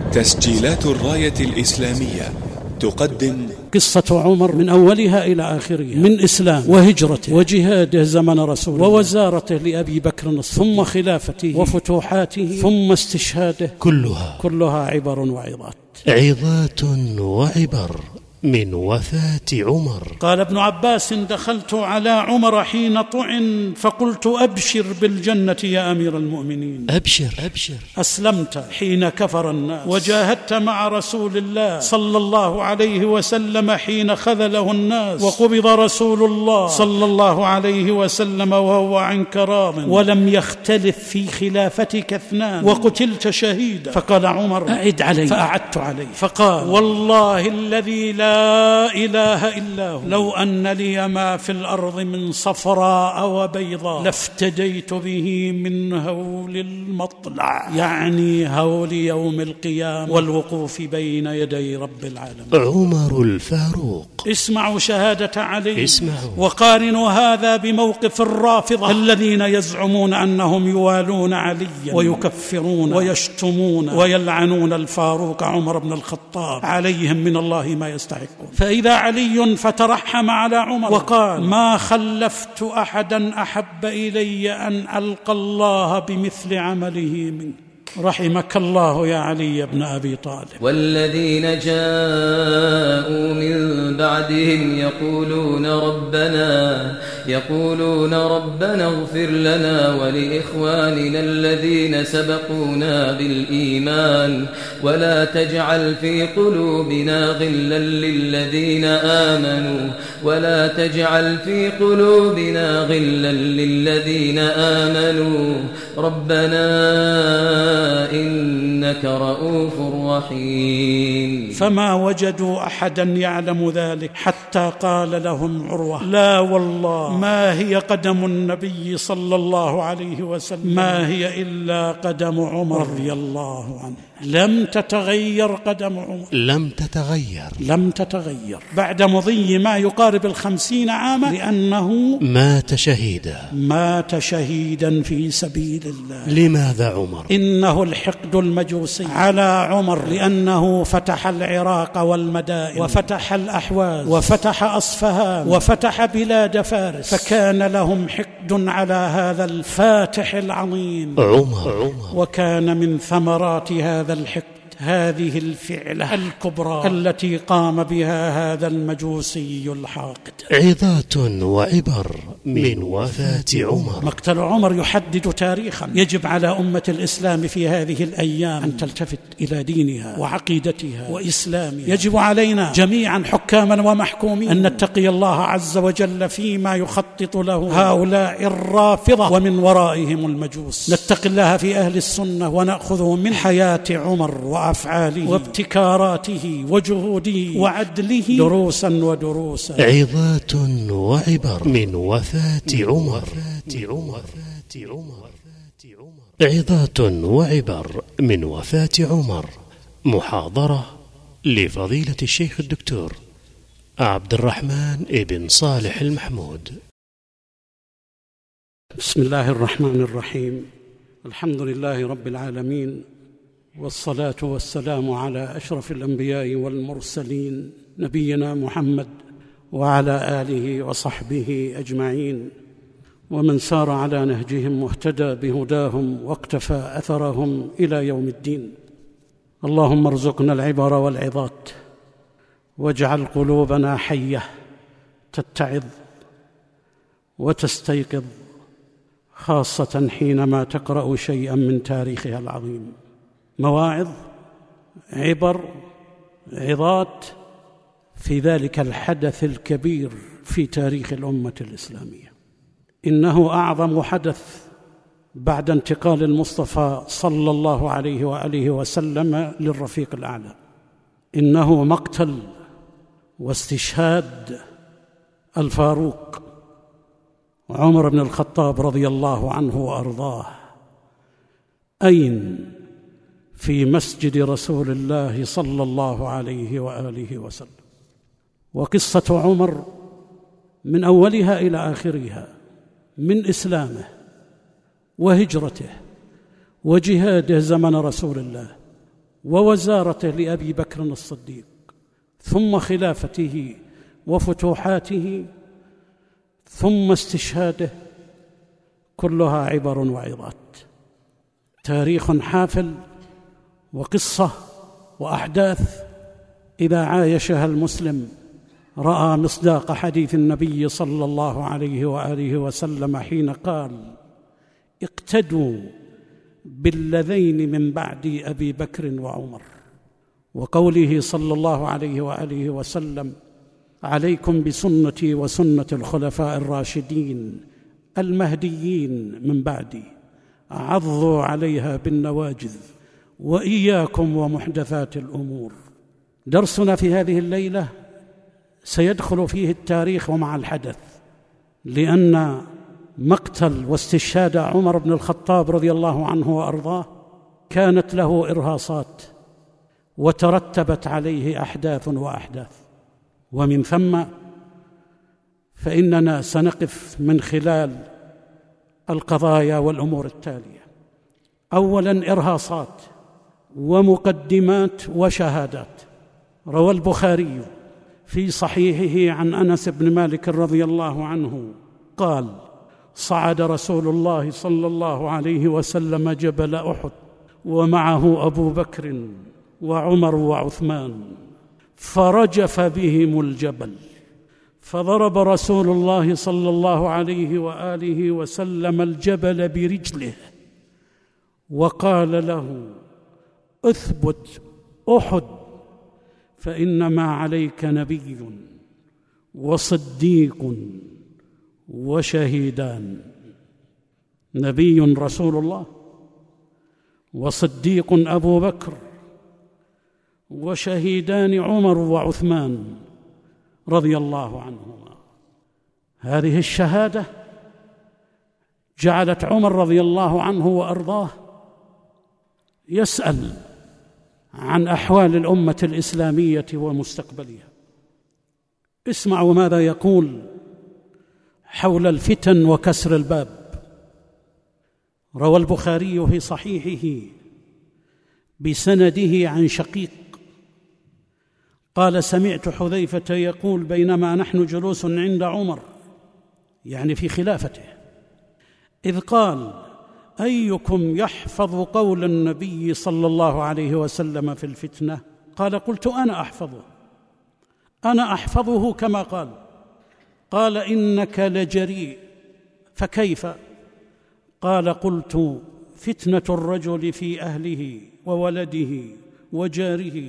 تسجيلات الراية الإسلامية تقدم قصة عمر من أولها إلى آخرها، من إسلام وهجرته وجهاده زمن رسوله ووزارته لأبي بكر ثم خلافته وفتوحاته ثم استشهاده، كلها عبر وعظات. عظات وعبر من وفاة عمر. قال ابن عباس: دخلت على عمر حين طعن فقلت: أبشر بالجنة يا أمير المؤمنين. أبشر. أسلمت حين كفر الناس، وجاهدت مع رسول الله صلى الله عليه وسلم حين خذله الناس، وقبض رسول الله صلى الله عليه وسلم وهو عنك راض، ولم يختلف في خلافتك اثنان، وقتلت شهيدا. فقال عمر: أعد علي. فأعدت عليه، فقال: والله الذي لا إله إلا هو، لو أن لي ما في الأرض من صفراء وبيضاء لافتديت به من هول المطلع، يعني هول يوم القيامة والوقوف بين يدي رب العالمين. عمر الفاروق. اسمعوا شهادة علي، اسمعوا، وقارنوا هذا بموقف الرافضة الذين يزعمون أنهم يوالون عليا ويكفرون ويشتمون ويلعنون الفاروق عمر بن الخطاب، عليهم من الله ما يستحقون. فإذا علي فترحم على عمر وقال: ما خلفت أحدا أحب إلي أن ألقى الله بمثل عمله منك، رحمك الله يا علي بن أبي طالب. والذين جاءوا من بعدهم يقولون ربنا اغفر لنا ولإخواننا الذين سبقونا بالإيمان ولا تجعل في قلوبنا غلا للذين آمنوا ربنا إنك رؤوف رحيم. فما وجدوا أحدا يعلم ذلك حتى قال لهم عروة: لا والله ما هي قدم النبي صلى الله عليه وسلم، ما هي إلا قدم عمر رضي الله عنه. لم تتغير قدم عمر، لم تتغير بعد مضي ما يقارب 50 عاما، لأنه مات شهيدا في سبيل الله. لماذا عمر؟ إنه الحقد المجوسي على عمر، لأنه فتح العراق والمدائن وفتح الأحواز وفتح أصفهان وفتح بلاد فارس، فكان لهم حقد على هذا الفاتح العظيم عمر. وكان من ثمرات هذا الحقد هذه الفعلة الكبرى التي قام بها هذا المجوسي الحاقد. عظات وعبر من وفاة عمر. مقتل عمر يحدد تاريخا يجب على أمة الإسلام في هذه الأيام أن تلتفت إلى دينها وعقيدتها وإسلامها. يجب علينا جميعا حكاما ومحكومين أن نتقي الله عز وجل فيما يخطط له هؤلاء الرافضة ومن ورائهم المجوس. نتقي الله في أهل السنة ونأخذ من حياة عمر وأفعاله وابتكاراته وجهوده وعدله دروسا. عظات وعبر من وفاة عمر. عظات وعبر من وفاة عمر. محاضرة لفضيلة الشيخ الدكتور عبد الرحمن ابن صالح المحمود. بسم الله الرحمن الرحيم. الحمد لله رب العالمين، والصلاة والسلام على أشرف الأنبياء والمرسلين نبينا محمد وعلى آله وصحبه أجمعين، ومن سار على نهجهم واهتدى بهداهم واقتفى أثرهم إلى يوم الدين. اللهم ارزقنا العبر والعظات، واجعل قلوبنا حية تتعظ وتستيقظ، خاصة حينما تقرأ شيئا من تاريخها العظيم. مواعظ، عبر، عظات في ذلك الحدث الكبير في تاريخ الأمة الإسلامية. إنه أعظم حدث بعد انتقال المصطفى صلى الله عليه وآله وسلم للرفيق الأعلى. إنه مقتل واستشهاد الفاروق عمر بن الخطاب رضي الله عنه وأرضاه. أين؟ في مسجد رسول الله صلى الله عليه وآله وسلم. وقصة عمر من أولها إلى آخرها، من إسلامه وهجرته وجهاده زمن رسول الله ووزارته لأبي بكر الصديق، ثم خلافته وفتوحاته، ثم استشهاده، كلها عبر وعظات، تاريخ حافل وقصة وأحداث إذا عايشها المسلم رأى مصداق حديث النبي صلى الله عليه وآله وسلم حين قال: اقتدوا بالذين من بعد أبي بكر وعمر، وقوله صلى الله عليه وآله وسلم: عليكم بسنتي وسنة الخلفاء الراشدين المهديين من بعدي، عضوا عليها بالنواجذ، وإياكم ومحدثات الأمور. درسنا في هذه الليلة سيدخل فيه التاريخ ومع الحدث، لأن مقتل واستشهاد عمر بن الخطاب رضي الله عنه وأرضاه كانت له إرهاصات وترتبت عليه أحداث وأحداث، ومن ثم فإننا سنقف من خلال القضايا والأمور التالية: أولاً إرهاصات ومقدمات وشهادات. روى البخاري في صحيحه عن أنس بن مالك رضي الله عنه قال: صعد رسول الله صلى الله عليه وسلم جبل أحد ومعه أبو بكر وعمر وعثمان، فرجف بهم الجبل، فضرب رسول الله صلى الله عليه وآله وسلم الجبل برجله وقال له: اثبت أحد، فإنما عليك نبي وصديق وشهيدان. نبي رسول الله، وصديق أبو بكر، وشهيدان عمر وعثمان رضي الله عنهما. هذه الشهادة جعلت عمر رضي الله عنه وأرضاه يسأل عن أحوال الأمة الإسلامية ومستقبلها. اسمعوا ماذا يقول حول الفتن وكسر الباب. روى البخاري في صحيحه بسنده عن شقيق قال: سمعت حذيفة يقول: بينما نحن جلوس عند عمر، يعني في خلافته، إذ قال: أيكم يحفظ قول النبي صلى الله عليه وسلم في الفتنة؟ قال: قلت: أنا أحفظه كما قال. قال: إنك لجريء. فكيف؟ قال: قلت: فتنة الرجل في أهله وولده وجاره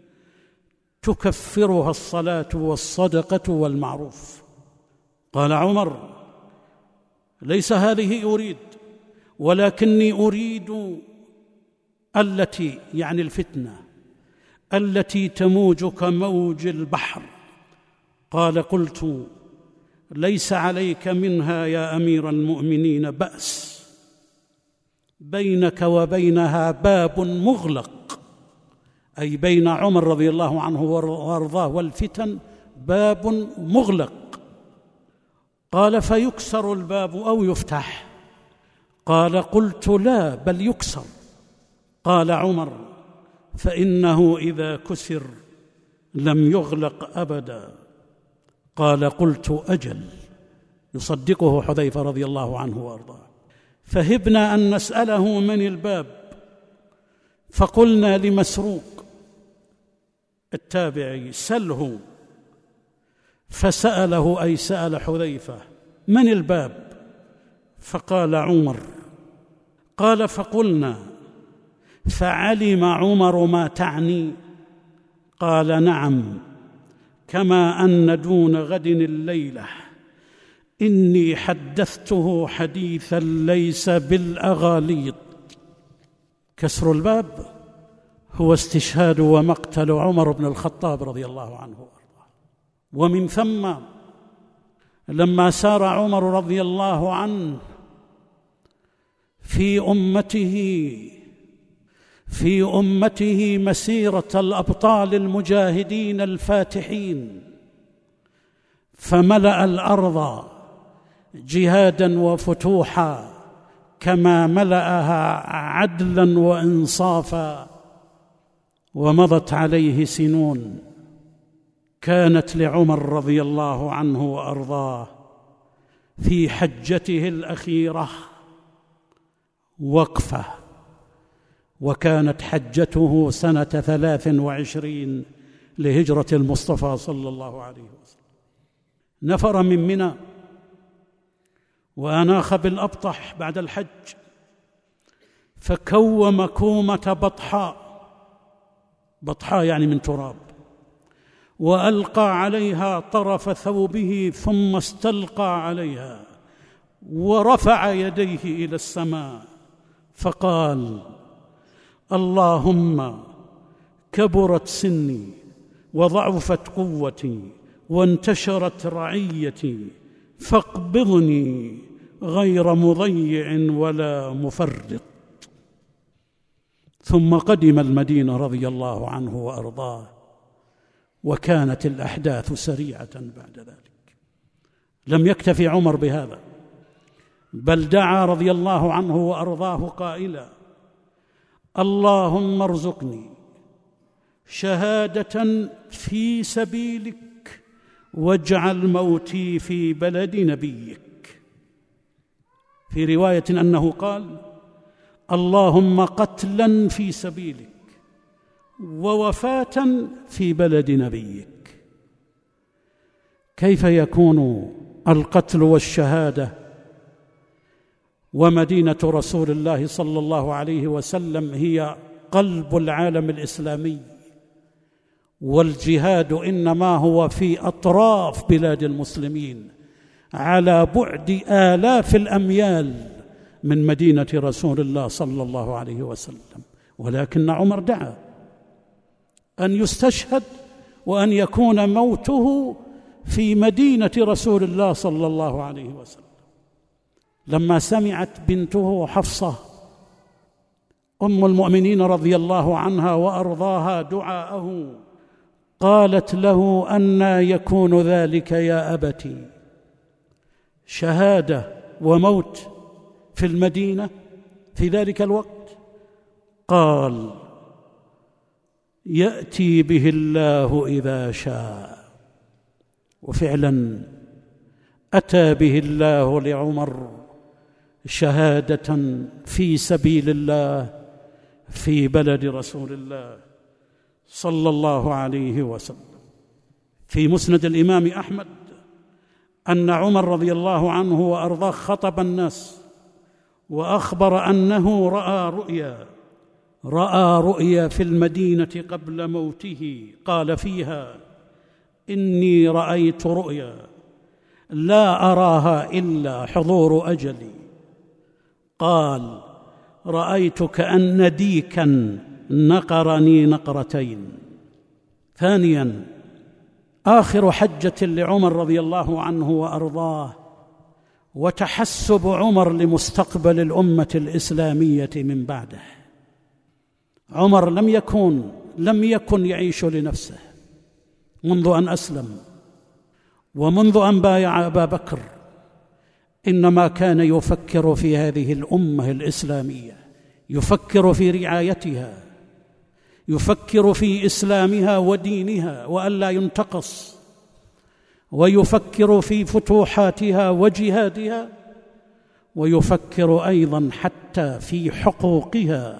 تكفرها الصلاة والصدقة والمعروف. قال عمر: ليس هذه أريد، ولكني أريد التي، يعني الفتنة التي تموج كموج البحر. قال: قلت: ليس عليك منها يا أمير المؤمنين بأس، بينك وبينها باب مغلق، أي بين عمر رضي الله عنه وارضاه والفتن باب مغلق. قال: فيكسر الباب أو يفتح؟ قال: قلت: لا، بل يكسر. قال عمر: فإنه إذا كسر لم يغلق أبدا. قال: قلت: أجل. يصدقه حذيفة رضي الله عنه وارضاه. فهبنا أن نسأله من الباب، فقلنا لمسروق التابعي: سله. فسأله، أي سأل حذيفة: من الباب؟ فقال: عمر. قال: فقلنا: فعلم عمر ما تعني؟ قال: نعم، كما أن دون غد الليلة إني حدثته حديثا ليس بالأغاليط. كسر الباب هو استشهاد ومقتل عمر بن الخطاب رضي الله عنه وارضاه. ومن ثم لما سار عمر رضي الله عنه في أمته مسيرة الأبطال المجاهدين الفاتحين، فملأ الأرض جهادا وفتوحا كما ملأها عدلا وإنصافا، ومضت عليه سنون. كانت لعمر رضي الله عنه وأرضاه في حجته الأخيرة وقفة، وكانت حجته سنة 23 لهجرة المصطفى صلى الله عليه وسلم. نفر من منى وأناخ بالأبطح بعد الحج، فكوم كومة بطحاء يعني من تراب، وألقى عليها طرف ثوبه ثم استلقى عليها ورفع يديه إلى السماء فقال: اللهم كبرت سني وضعفت قوتي وانتشرت رعيتي، فاقبضني غير مضيع ولا مفرط. ثم قدم المدينة رضي الله عنه وأرضاه، وكانت الأحداث سريعة بعد ذلك. لم يكتفي عمر بهذا، بل دعا رضي الله عنه وأرضاه قائلا: اللهم ارزقني شهادة في سبيلك واجعل موتي في بلد نبيك. في رواية أنه قال: اللهم قتلا في سبيلك ووفاة في بلد نبيك. كيف يكون القتل والشهادة ومدينة رسول الله صلى الله عليه وسلم هي قلب العالم الإسلامي، والجهاد إنما هو في أطراف بلاد المسلمين على بعد آلاف الأميال من مدينة رسول الله صلى الله عليه وسلم؟ ولكن عمر دعا أن يستشهد وأن يكون موته في مدينة رسول الله صلى الله عليه وسلم. لما سمعت بنته حفصة أم المؤمنين رضي الله عنها وأرضاها دعاءه، قالت له: أنى يكون ذلك يا أبتي؟ شهادة وموت في المدينة في ذلك الوقت؟ قال: يأتي به الله إذا شاء. وفعلا أتى به الله لعمر شهادة في سبيل الله في بلد رسول الله صلى الله عليه وسلم. في مسند الإمام أحمد أن عمر رضي الله عنه وأرضاه خطب الناس وأخبر أنه رأى رؤيا في المدينة قبل موته، قال فيها: إني رأيت رؤيا لا أراها إلا حضور أجلي. قال: رأيت كأن ديكا نقرني نقرتين. ثانيا، آخر حجة لعمر رضي الله عنه وأرضاه وتحسب عمر لمستقبل الأمة الإسلامية من بعده. عمر لم يكن يعيش لنفسه منذ أن أسلم ومنذ أن بايع أبا بكر، إنما كان يفكر في هذه الأمة الإسلامية، يفكر في رعايتها، يفكر في إسلامها ودينها وألا ينتقص، ويفكر في فتوحاتها وجهادها، ويفكر أيضا حتى في حقوقها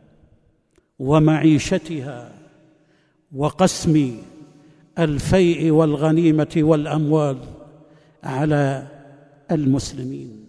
ومعيشتها وقسم الفيء والغنيمة والأموال على المسلمين.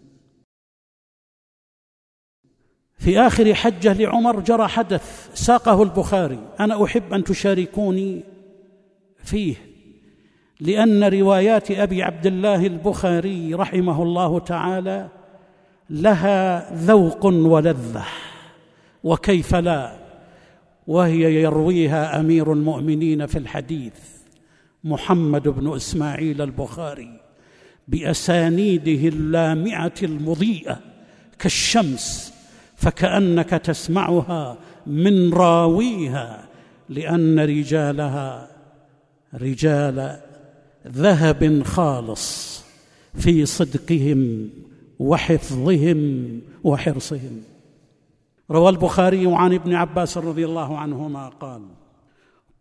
في آخر حجة لعمر جرى حدث ساقه البخاري، أنا أحب أن تشاركوني فيه، لأن روايات أبي عبد الله البخاري رحمه الله تعالى لها ذوق ولذة، وكيف لا، وهي يرويها أمير المؤمنين في الحديث محمد بن إسماعيل البخاري بأسانيده اللامعة المضيئة كالشمس، فكأنك تسمعها من راويها، لأن رجالها رجال ذهب خالص في صدقهم وحفظهم وحرصهم. روى البخاري عن ابن عباس رضي الله عنهما قال: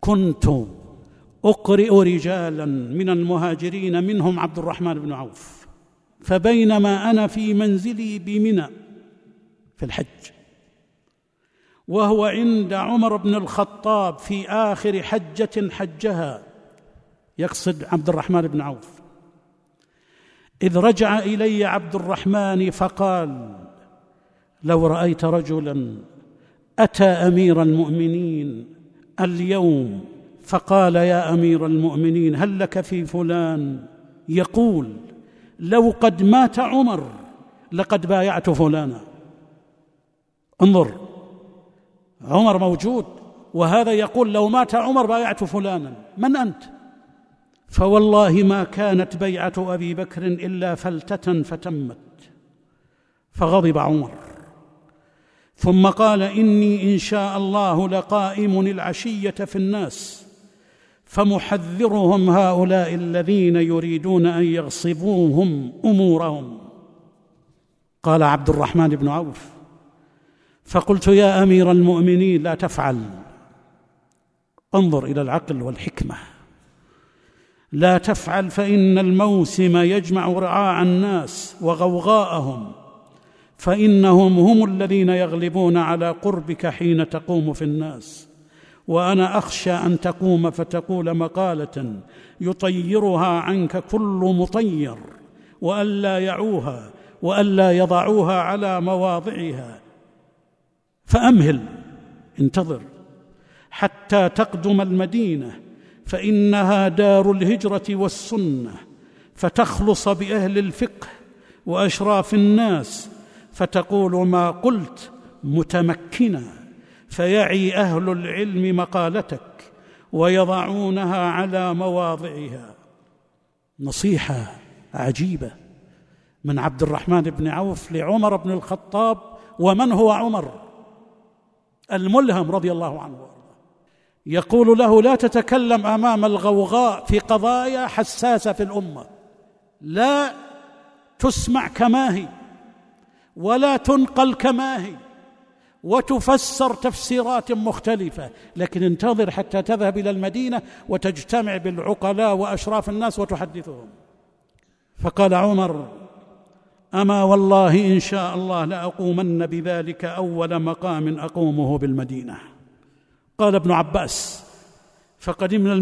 كنت أقرئ رجالا من المهاجرين منهم عبد الرحمن بن عوف، فبينما أنا في منزلي بمنى في الحج وهو عند عمر بن الخطاب في آخر حجة حجها، يقصد عبد الرحمن بن عوف، إذ رجع إلي عبد الرحمن فقال: لو رأيت رجلا أتى أمير المؤمنين اليوم فقال: يا أمير المؤمنين هل لك في فلان؟ يقول: لو قد مات عمر لقد بايعت فلانا. انظر، عمر موجود وهذا يقول: لو مات عمر بايعت فلانا. من أنت؟ فوالله ما كانت بيعة أبي بكر إلا فلتة فتمت. فغضب عمر ثم قال: إني إن شاء الله لقائم العشية في الناس فمحذرهم هؤلاء الذين يريدون أن يغصبوهم أمورهم. قال عبد الرحمن بن عوف: فقلت: يا أمير المؤمنين لا تفعل. انظر إلى العقل والحكمة. لا تفعل، فإن الموسم يجمع رعاع الناس وغوغاءهم، فإنهم هم الذين يغلبون على قربك حين تقوم في الناس، وأنا أخشى أن تقوم فتقول مقالة يطيرها عنك كل مطير، وألا يعوها وألا يضعوها على مواضعها. فأمهل، انتظر حتى تقدم المدينة، فإنها دار الهجرة والسنة، فتخلص بأهل الفقه وأشراف الناس، فتقول ما قلت متمكنا، فيعي أهل العلم مقالتك ويضعونها على مواضعها. نصيحة عجيبة من عبد الرحمن بن عوف لعمر بن الخطاب. ومن هو عمر؟ الملهم رضي الله عنه. يقول له: لا تتكلم أمام الغوغاء في قضايا حساسة في الأمة، لا تسمع كما هي ولا تنقل كما هي وتفسر تفسيرات مختلفة، لكن انتظر حتى تذهب إلى المدينة وتجتمع بالعقلاء وأشراف الناس وتحدثهم. فقال عمر: أما والله إن شاء الله لأقومن بذلك أول مقام أقومه بالمدينة. قال ابن عباس: فقدمنا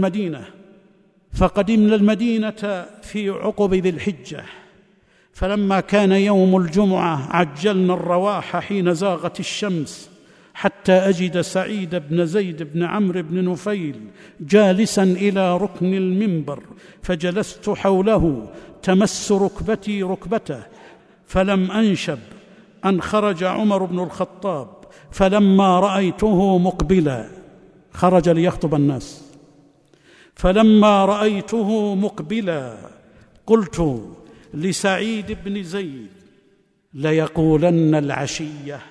المدينة في عقب ذي الحجة، فلما كان يوم الجمعة عجلنا الرواح حين زاغت الشمس حتى أجد سعيد بن زيد بن عمرو بن نفيل جالسا إلى ركن المنبر، فجلست حوله تمس ركبتي ركبته، فلم أنشب أن خرج عمر بن الخطاب، فلما رأيته مقبلا، خرج ليخطب الناس، فلما رأيته مقبلا قلت لسعيد بن زيد: ليقولن العشية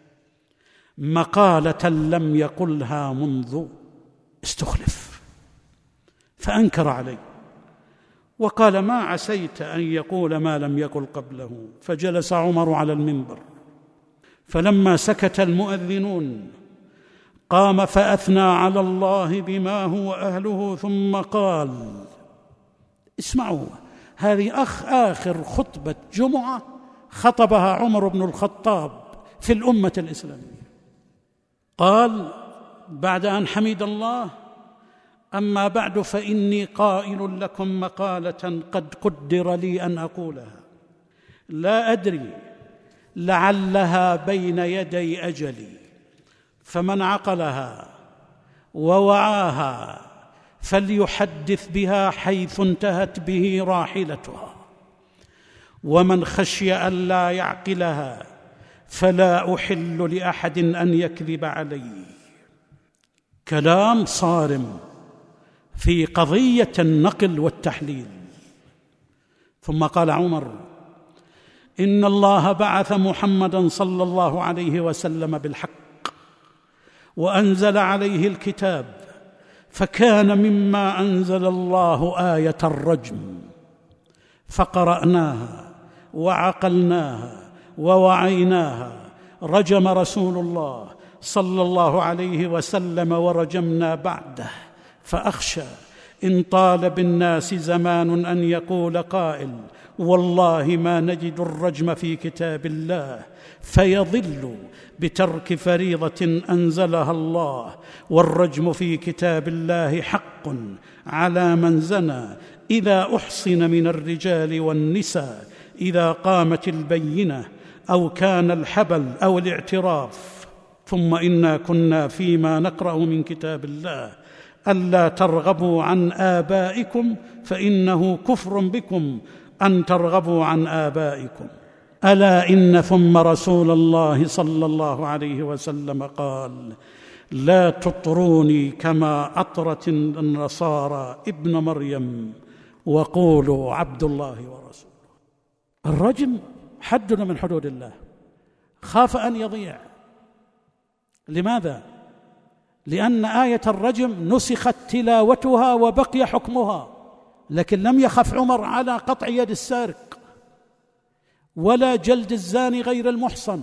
مقالة لم يقلها منذ استخلف. فأنكر عليه وقال: ما عسيت أن يقول ما لم يقل قبله. فجلس عمر على المنبر، فلما سكت المؤذنون قام فأثنى على الله بما هو أهله، ثم قال: اسمعوا، هذه آخر خطبة جمعة خطبها عمر بن الخطاب في الأمة الإسلامية. قال بعد أن حمد الله: أما بعد فإني قائل لكم مقالة قد قدر لي أن أقولها، لا أدري لعلها بين يدي أجلي، فمن عقلها ووعاها فليحدث بها حيث انتهت به راحلتها، ومن خشي أن لا يعقلها فلا أحل لأحد أن يكذب علي. كلام صارم في قضية النقل والتحليل. ثم قال عمر: إن الله بعث محمدًا صلى الله عليه وسلم بالحق وأنزل عليه الكتاب، فكان مما أنزل الله آية الرجم، فقرأناها وعقلناها ووعيناها، رجم رسول الله صلى الله عليه وسلم ورجمنا بعده، فأخشى إن طال بالناس زمان أن يقول قائل والله ما نجد الرجم في كتاب الله، فيضل بترك فريضة أنزلها الله. والرجم في كتاب الله حق على من زنى إذا أحصن من الرجال والنساء، إذا قامت البينة أو كان الحبل أو الاعتراف. ثم إنا كنا فيما نقرأ من كتاب الله ألا ترغبوا عن آبائكم فإنه كفر بكم أن ترغبوا عن آبائكم. ألا إن ثم رسول الله صلى الله عليه وسلم قال لا تطروني كما أطرت النصارى ابن مريم وقولوا عبد الله ورسوله. الرجم حد من حدود الله، خاف أن يضيع. لماذا؟ لأن آية الرجم نسخت تلاوتها وبقي حكمها، لكن لم يخف عمر على قطع يد السارق، ولا جلد الزاني غير المحصن،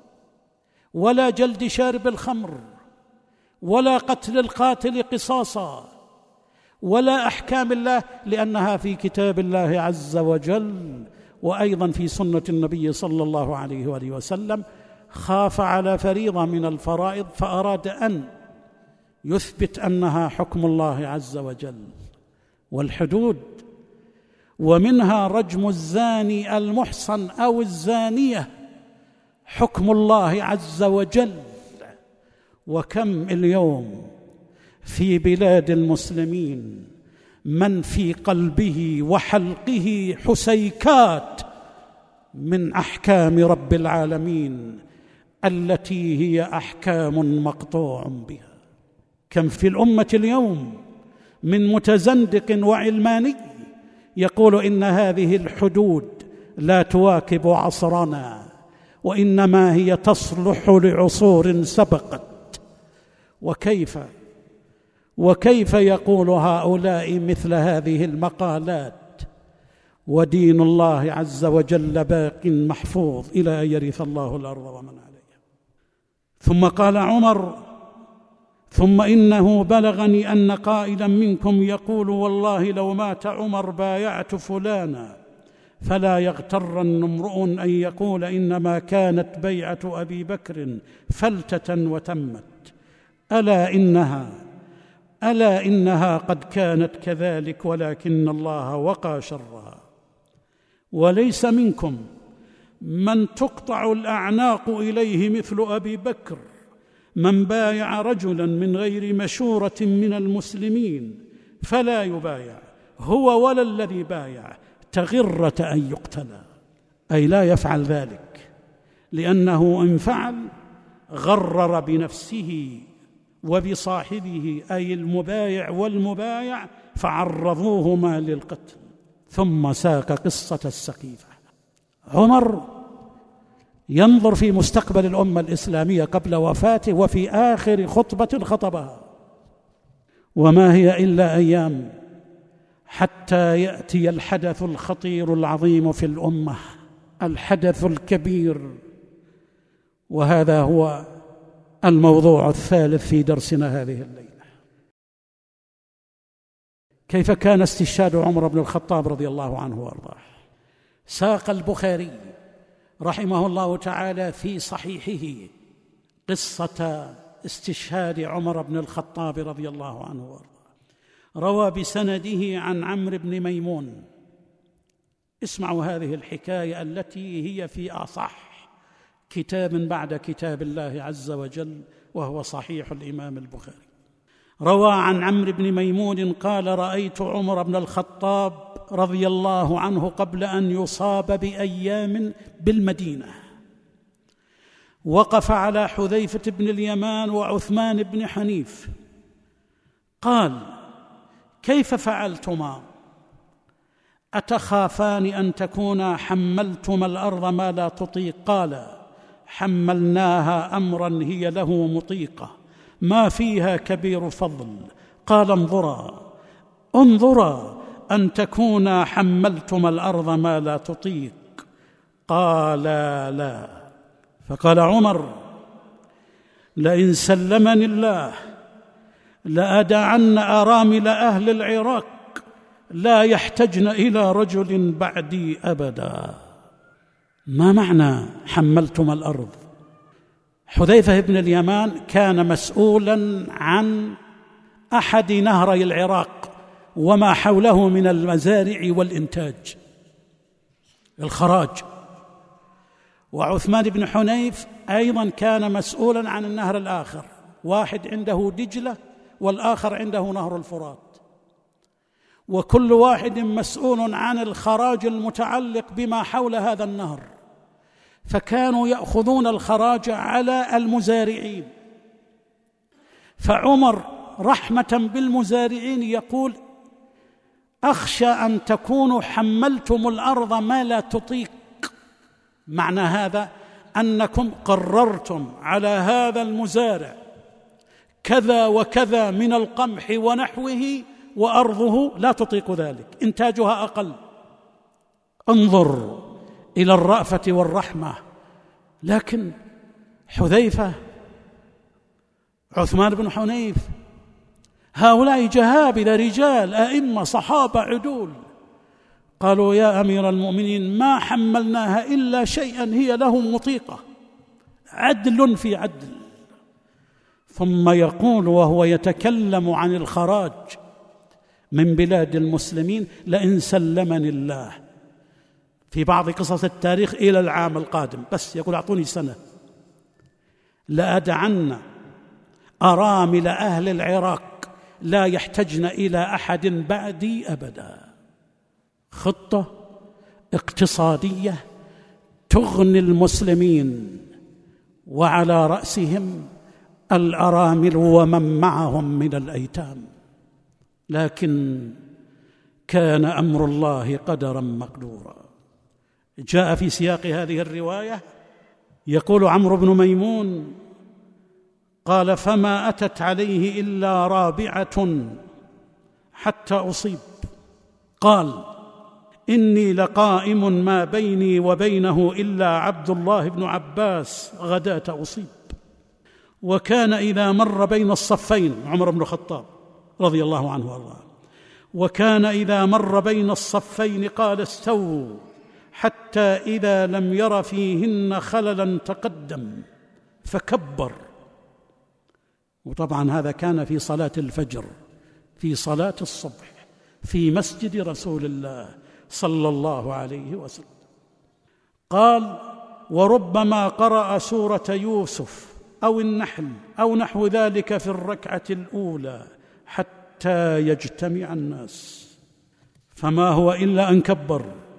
ولا جلد شارب الخمر، ولا قتل القاتل قصاصا، ولا أحكام الله، لأنها في كتاب الله عز وجل وأيضا في سنة النبي صلى الله عليه وآله وسلم. خاف على فريضة من الفرائض فأراد أن يثبت أنها حكم الله عز وجل. والحدود ومنها رجم الزاني المحصن أو الزانية حكم الله عز وجل. وكم اليوم في بلاد المسلمين من في قلبه وحلقه حسيكات من أحكام رب العالمين التي هي أحكام مقطوع بها. كم في الأمة اليوم من متزندق وعلماني يقول إن هذه الحدود لا تواكب عصرنا، وإنما هي تصلح لعصور سبقت. وكيف يقول هؤلاء مثل هذه المقالات ودين الله عز وجل باق محفوظ إلى أن يرث الله الأرض ومن عليها. ثم قال عمر ثم إنه بلغني أن قائلا منكم يقول والله لو مات عمر بايعت فلانا، فلا يغترن امرؤ أن يقول إنما كانت بيعة أبي بكر فلتة وتمت. ألا إنها قد كانت كذلك ولكن الله وقى شرها. وليس منكم من تقطع الأعناق إليه مثل أبي بكر، من بايع رجلا من غير مشورة من المسلمين فلا يبايع هو ولا الذي بايع تغرة أن يقتل، أي لا يفعل ذلك، لأنه إن فعل غرر بنفسه وبصاحبه أي المبايع والمبايع فعرضوهما للقتل. ثم ساق قصة السقيفة. عمر ينظر في مستقبل الأمة الإسلامية قبل وفاته وفي آخر خطبة خطبها، وما هي إلا أيام حتى يأتي الحدث الخطير العظيم في الأمة، الحدث الكبير. وهذا هو الموضوع الثالث في درسنا هذه الليلة. كيف كان استشهاد عمر بن الخطاب رضي الله عنه وارضاه؟ ساق البخاري رحمه الله تعالى في صحيحه قصة استشهاد عمر بن الخطاب رضي الله عنه وارضاه. روى بسنده عن عمرو بن ميمون. اسمعوا هذه الحكاية التي هي في أصح كتاب بعد كتاب الله عز وجل، وهو صحيح الإمام البخاري. روى عن عمرو بن ميمون قال رأيت عمر بن الخطاب رضي الله عنه قبل أن يصاب بأيام بالمدينة، وقف على حذيفة بن اليمان وعثمان بن حنيف، قال كيف فعلتما؟ أتخافان أن تكونا حملتما الأرض ما لا تطيق؟ قال حملناها أمرا هي له مطيقة ما فيها كبير فضل. قال انظرا أن تكونا حملتما الأرض ما لا تطيق. قال لا. فقال عمر لئن سلمني الله لأدعن أرامل أهل العراق لا يحتجن إلى رجل بعدي أبدا. ما معنى حملتم الأرض؟ حذيفة بن اليمان كان مسؤولا عن أحد نهري العراق وما حوله من المزارع والإنتاج، الخراج. وعثمان بن حنيف أيضا كان مسؤولا عن النهر الآخر، واحد عنده دجلة والآخر عنده نهر الفرات، وكل واحد مسؤول عن الخراج المتعلق بما حول هذا النهر، فكانوا يأخذون الخراج على المزارعين. فعمر رحمة بالمزارعين يقول: أخشى أن تكونوا حملتم الأرض ما لا تطيق. معنى هذا أنكم قررتم على هذا المزارع كذا وكذا من القمح ونحوه، وأرضه لا تطيق ذلك، إنتاجها أقل. انظر إلى الرأفة والرحمة. لكن حذيفة، عثمان بن حنيف، هؤلاء جهابذة، رجال أئمة صحابة عدول، قالوا: يا أمير المؤمنين، ما حملناها إلا شيئا هي له مطيقة، عدل في عدل. ثم يقول وهو يتكلم عن الخراج من بلاد المسلمين: لئن سلمني الله، في بعض قصص التاريخ إلى العام القادم، بس يقول أعطوني سنة، لأدعن أرامل أهل العراق لا يحتجن إلى أحد بعدي أبدا. خطة اقتصادية تغني المسلمين، وعلى رأسهم الأرامل ومن معهم من الأيتام. لكن كان أمر الله قدرا مقدورا. جاء في سياق هذه الرواية يقول عمرو بن ميمون قال: فما أتت عليه إلا رابعة حتى أصيب. قال: إني لقائم ما بيني وبينه إلا عبد الله بن عباس غداة أصيب. وكان إذا مر بين الصفين، عمر بن الخطاب رضي الله عنه وارضاه، وكان إذا مر بين الصفين قال: استووا، حتى إذا لم ير فيهن خللا تقدم فكبر. وطبعا هذا كان في صلاة الفجر، في صلاة الصبح، في مسجد رسول الله صلى الله عليه وسلم. قال: وربما قرأ سورة يوسف أو النحل أو نحو ذلك في الركعة الأولى حتى يجتمع الناس، فما هو إلا أن كبر.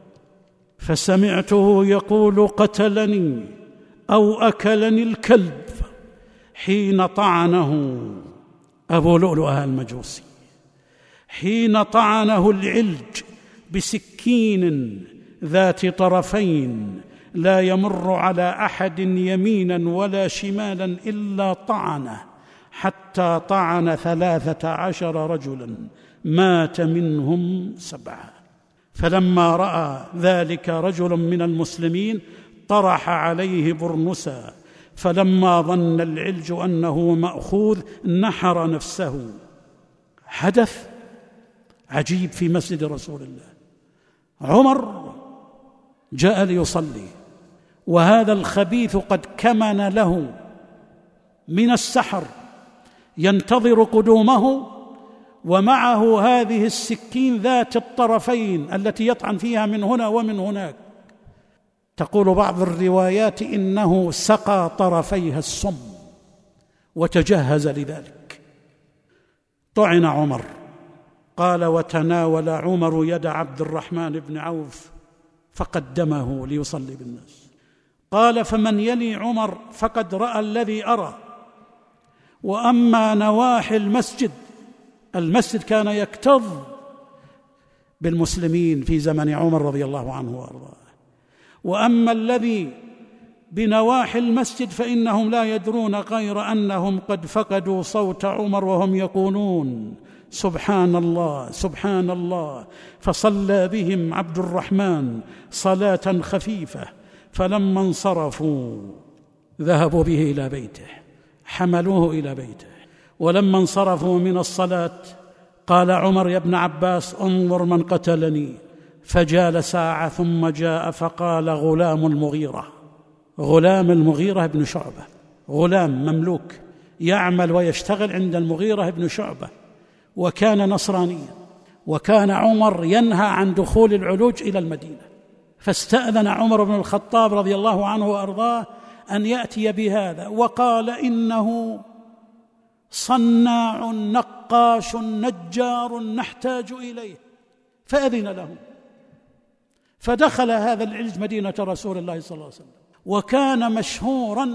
فسمعته يقول: قتلني أو أكلني الكلب، حين طعنه أبو لؤلؤة المجوسي، حين طعنه العلج بسكين ذات طرفين لا يمر على أحد يمينا ولا شمالا إلا طعنه، حتى طعن 13 رجلا مات منهم 7. فلما رأى ذلك رجل من المسلمين طرح عليه برنسا، فلما ظن العلج أنه مأخوذ نحر نفسه. حدث عجيب في مسجد رسول الله. عمر جاء ليصلي، وهذا الخبيث قد كمن له من السحر ينتظر قدومه، ومعه هذه السكين ذات الطرفين التي يطعن فيها من هنا ومن هناك. تقول بعض الروايات إنه سقى طرفيها السم وتجهز لذلك. طعن عمر. قال: وتناول عمر يد عبد الرحمن بن عوف فقدمه ليصلي بالناس. قال: فمن يلي عمر فقد رأى الذي أرى. وأما نواحي المسجد كان يكتظ بالمسلمين في زمن عمر رضي الله عنه وأرضاه، وأما الذي بنواحي المسجد فإنهم لا يدرون غير أنهم قد فقدوا صوت عمر وهم يقولون: سبحان الله سبحان الله. فصلى بهم عبد الرحمن صلاة خفيفة، فلما انصرفوا ذهبوا به إلى بيته، حملوه إلى بيته ولما انصرفوا من الصلاة قال عمر: يا ابن عباس انظر من قتلني. فجال ساعة ثم جاء فقال: غلام المغيرة بن شعبة، غلام مملوك يعمل ويشتغل عند المغيرة بن شعبة، وكان نصرانيا، وكان عمر ينهى عن دخول العلوج إلى المدينة، فاستأذن عمر بن الخطاب رضي الله عنه وأرضاه أن يأتي بهذا، وقال: إنه صناع نقاش نجار نحتاج إليه، فأذن له. فدخل هذا العلج مدينة رسول الله صلى الله عليه وسلم، وكان مشهورا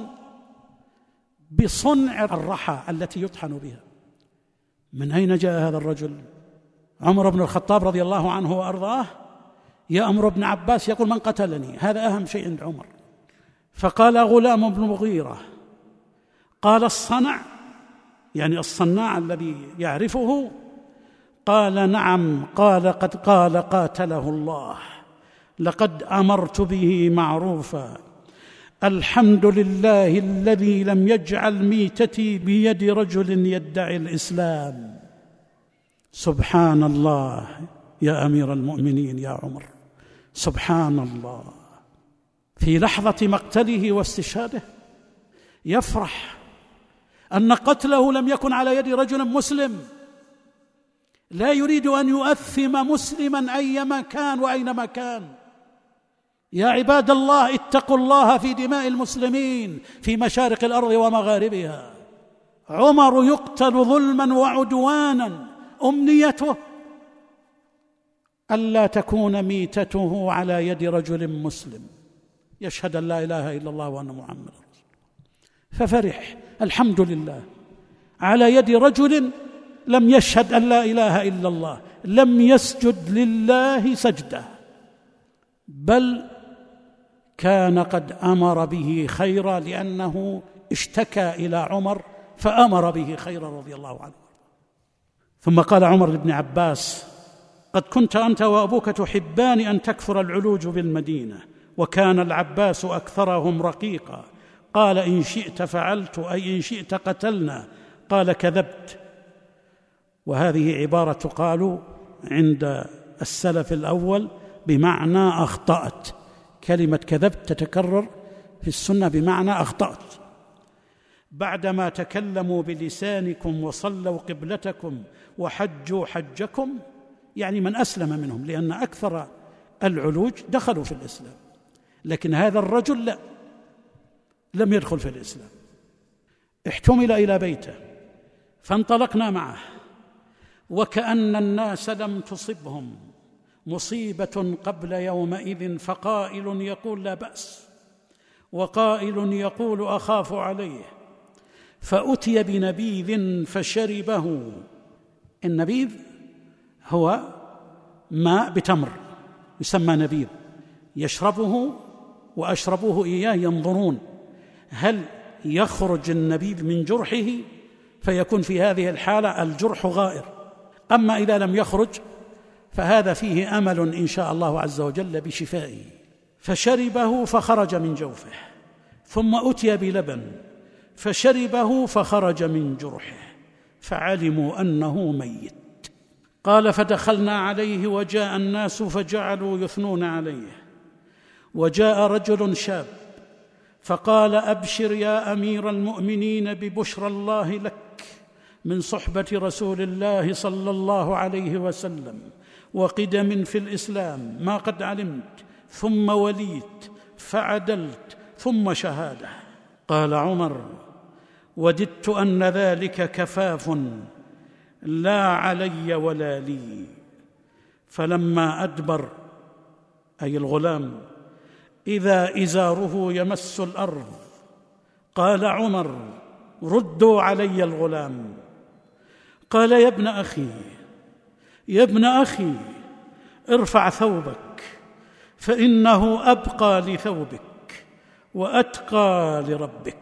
بصنع الرحى التي يطحن بها. من أين جاء هذا الرجل؟ عمر بن الخطاب رضي الله عنه وأرضاه يأمر ابن عباس يقول: من قتلني؟ هذا أهم شيء عند عمر. فقال: غلام بن مغيرة. قال: الصنع، يعني الصناع الذي يعرفه؟ قال: نعم. قال: قد قال قاتله الله: لقد أمرت به معروفا، الحمد لله الذي لم يجعل ميتتي بيد رجل يدعي الإسلام. سبحان الله يا أمير المؤمنين يا عمر، سبحان الله. في لحظة مقتله واستشهاده يفرح أن قتله لم يكن على يد رجل مسلم، لا يريد أن يؤثم مسلما أيما كان وأينما كان. يا عباد الله، اتقوا الله في دماء المسلمين في مشارق الأرض ومغاربها. عمر يقتل ظلما وعدوانا، أمنيته ألا تكون ميتته على يد رجل مسلم يشهد أن لا إله إلا الله وأن محمدا رسول الله. ففرح: الحمد لله على يد رجل لم يشهد أن لا إله إلا الله، لم يسجد لله سجدة، بل كان قد أمر به خيرا، لأنه اشتكى إلى عمر فأمر به خيرا رضي الله عنه. ثم قال عمر لابن عباس: قد كنت أنت وأبوك تحبان أن تكثر العلوج بالمدينة، وكان العباس أكثرهم رقيقا. قال: إن شئت فعلت، أي إن شئت قتلنا. قال: كذبت. وهذه عبارة تقال عند السلف الأول بمعنى أخطأت. كلمة كذبت تتكرر في السنة بمعنى أخطأت. بعدما تكلموا بلسانكم وصلوا قبلتكم وحجوا حجكم، يعني من أسلم منهم، لأن أكثر العلوج دخلوا في الإسلام، لكن هذا الرجل لا، لم يدخل في الإسلام. احتمل إلى بيته فانطلقنا معه، وكأن الناس لم تصبهم مصيبة قبل يومئذ، فقائل يقول: لا بأس، وقائل يقول: أخاف عليه. فأتي بنبيذ فشربه. النبيذ هو ماء بتمر يسمى نبيذ، يشربه وأشربوه إياه، ينظرون هل يخرج النبيذ من جرحه، فيكون في هذه الحالة الجرح غائر، أما إذا لم يخرج فهذا فيه أمل إن شاء الله عز وجل بشفائه. فشربه فخرج من جوفه، ثم أتي بلبن فشربه فخرج من جرحه، فعلموا أنه ميت. قال: فدخلنا عليه وجاء الناس فجعلوا يثنون عليه، وجاء رجل شاب فقال: أبشر يا أمير المؤمنين ببشرى الله لك من صحبة رسول الله صلى الله عليه وسلم، وقدم في الإسلام ما قد علمت، ثم وليت فعدلت، ثم شهادة. قال عمر: وددت أن ذلك كفاف لا علي ولا لي. فلما أدبر، أي الغلام، إذا إزاره يمس الأرض، قال عمر: ردوا علي الغلام. قال: يا ابن أخي، يا ابن أخي، ارفع ثوبك، فإنه أبقى لثوبك وأتقى لربك.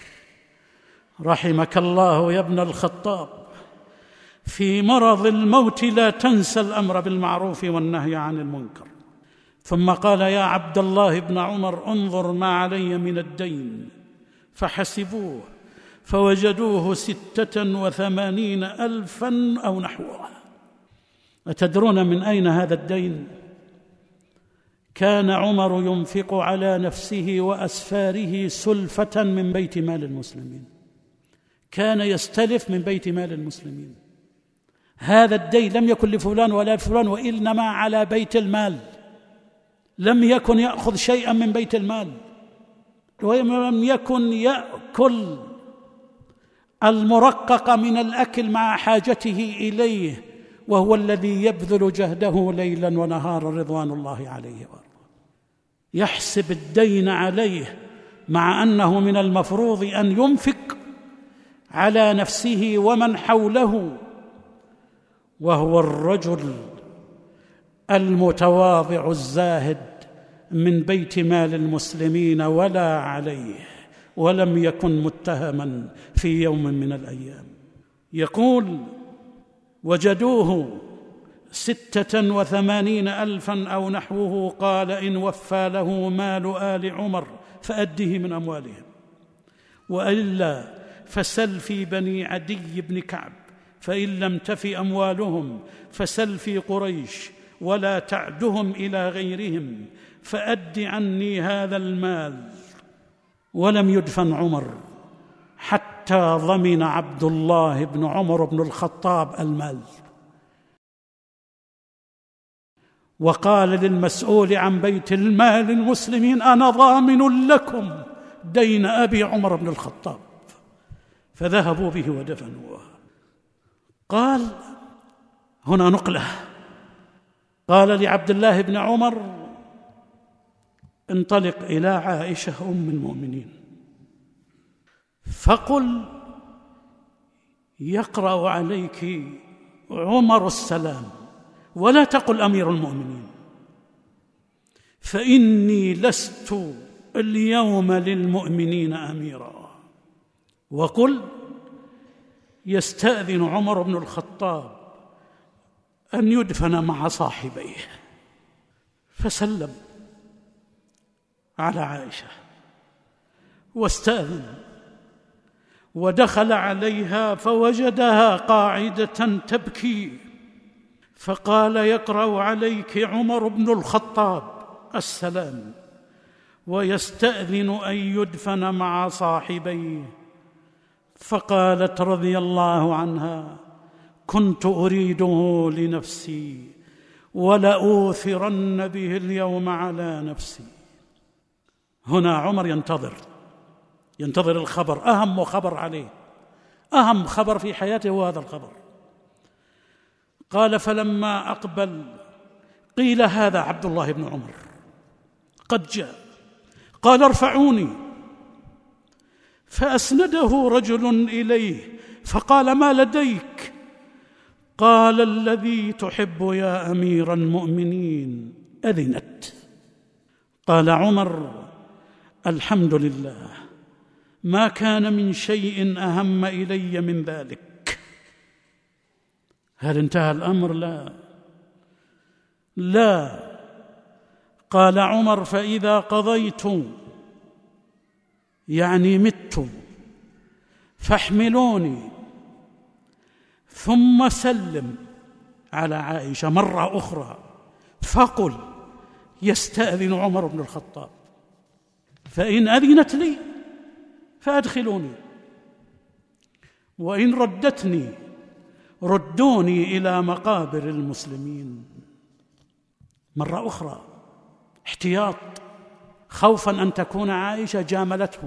رحمك الله يا ابن الخطاب، في مرض الموت لا تنسى الأمر بالمعروف والنهي عن المنكر. ثم قال: يا عبد الله بن عمر، انظر ما علي من الدين. فحسبوه فوجدوه 86,000 أو نحوها. أتدرون من أين هذا الدين؟ كان عمر ينفق على نفسه وأسفاره سلفة من بيت مال المسلمين، كان يستلف من بيت مال المسلمين. هذا الدين لم يكن لفلان ولا فلان، وإنما على بيت المال، لم يكن يأخذ شيئا من بيت المال، ولم يكن يأكل المرقق من الأكل مع حاجته إليه، وهو الذي يبذل جهده ليلا ونهارا رضوان الله عليه وارضاه. يحسب الدين عليه مع أنه من المفروض أن ينفق على نفسه ومن حوله، وهو الرجل المتواضع الزاهد من بيت مال المسلمين ولا عليه، ولم يكن متهما في يوم من الأيام. يقول: وجدوه 86,000 أو نحوه. قال: إن وفى له مال آل عمر فأده من أموالهم، وإلا فسل في بني عدي بن كعب، فإن لم تف أموالهم فسل في قريش، ولا تعدهم إلى غيرهم، فأد عني هذا المال. ولم يدفن عمر حتى ضمن عبد الله بن عمر بن الخطاب المال، وقال للمسؤول عن بيت المال المسلمين: أنا ضامن لكم دين أبي عمر بن الخطاب. فذهبوا به ودفنوه. قال هنا نقلة، قال لعبد الله بن عمر: انطلق إلى عائشة أم المؤمنين فقل يقرأ عليك عمر السلام، ولا تقل أمير المؤمنين، فإني لست اليوم للمؤمنين أميرا. وقل يستأذن عمر بن الخطاب أن يدفن مع صاحبيه. فسلم على عائشة واستأذن، ودخل عليها فوجدها قاعدة تبكي، فقال: يقرأ عليك عمر بن الخطاب السلام، ويستأذن أن يدفن مع صاحبيه. فقالت رضي الله عنها: كنت أريده لنفسي، ولأوثرن به اليوم على نفسي. هنا عمر ينتظر الخبر، أهم خبر عليه، أهم خبر في حياته هو هذا الخبر. قال: فلما أقبل قيل: هذا عبد الله بن عمر قد جاء. قال: ارفعوني. فأسنده رجل إليه فقال: ما لديك؟ قال: الذي تحب يا أمير المؤمنين أذنت. قال عمر: الحمد لله، ما كان من شيء أهم إلي من ذلك. هل انتهى الأمر؟ لا. قال عمر: فإذا قضيت يعني مت فاحملوني، ثم سلم على عائشة مرة أخرى فقل: يستأذن عمر بن الخطاب، فإن أذنت لي فأدخلوني، وإن ردتني ردوني إلى مقابر المسلمين. مرة أخرى احتياط، خوفا أن تكون عائشة جاملته،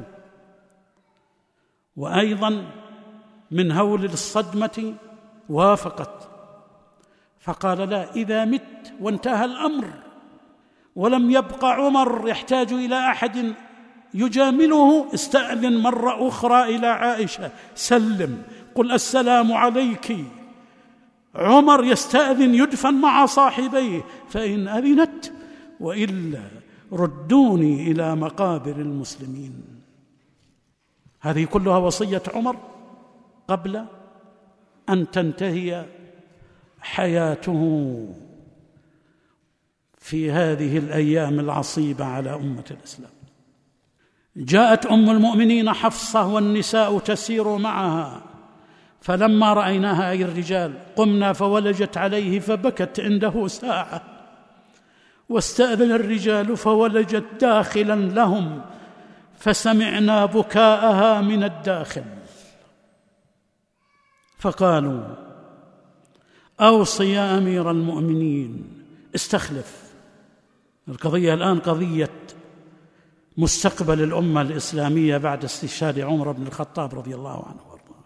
وأيضا من هول الصدمة وافقت. فقال: لا، إذا مت وانتهى الأمر ولم يبق عمر يحتاج إلى أحد يجامله، استأذن مرة أخرى إلى عائشة، سلم، قل: السلام عليك. عمر يستأذن يدفن مع صاحبيه، فإن أذنت، وإلا ردوني إلى مقابر المسلمين. هذه كلها وصية عمر قبل أن تنتهي حياته في هذه الأيام العصيبة على أمة الإسلام. جاءت أم المؤمنين حفصة والنساء تسير معها، فلما رأيناها أي الرجال قمنا فولجت عليه فبكت عنده ساعة، واستأذن الرجال فولجت داخلا لهم فسمعنا بكاءها من الداخل، فقالوا: أوصي يا أمير المؤمنين، استخلف. القضية الآن قضية مستقبل الأمة الإسلامية بعد استشهاد عمر بن الخطاب رضي الله عنه وارضاه.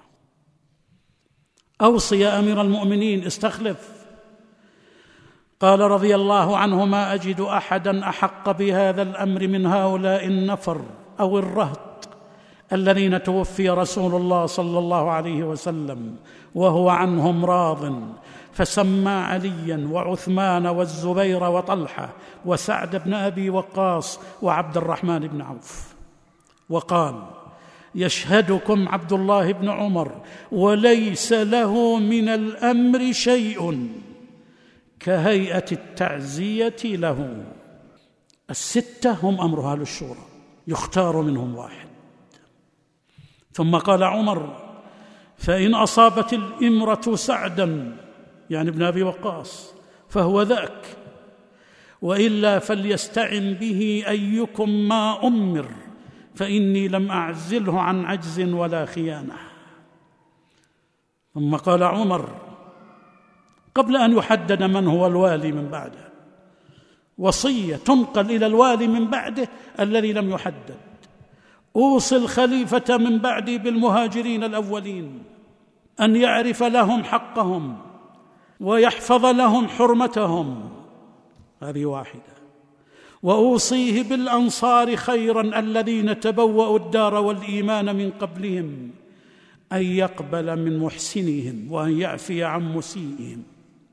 أوصي يا أمير المؤمنين، استخلف. قال رضي الله عنه: ما أجد أحدا أحق بهذا الأمر من هؤلاء النفر أو الرهط الذين توفي رسول الله صلى الله عليه وسلم وهو عنهم راض، فسمى عليا وعثمان والزبير وطلحة وسعد بن أبي وقاص وعبد الرحمن بن عوف، وقال: يشهدكم عبد الله بن عمر وليس له من الأمر شيء كهيئة التعزية له. الستة هم أمر أهل الشورى، يختار منهم واحد. ثم قال عمر: فإن أصابت الإمرة سعدا، يعني ابن أبي وقاص، فهو ذاك، وإلا فليستعن به أيكم ما أمر، فإني لم أعزله عن عجز ولا خيانة. ثم قال عمر قبل أن يحدد من هو الوالي من بعده: وصية تنقل إلى الوالي من بعده الذي لم يحدد: أوصي الخليفة من بعدي بالمهاجرين الأولين أن يعرف لهم حقهم ويحفظ لهم حرمتهم، هذه واحدة. وأوصيه بالأنصار خيرا الذين تبوأوا الدار والإيمان من قبلهم أن يقبل من محسنهم وأن يعفي عن مسيئهم.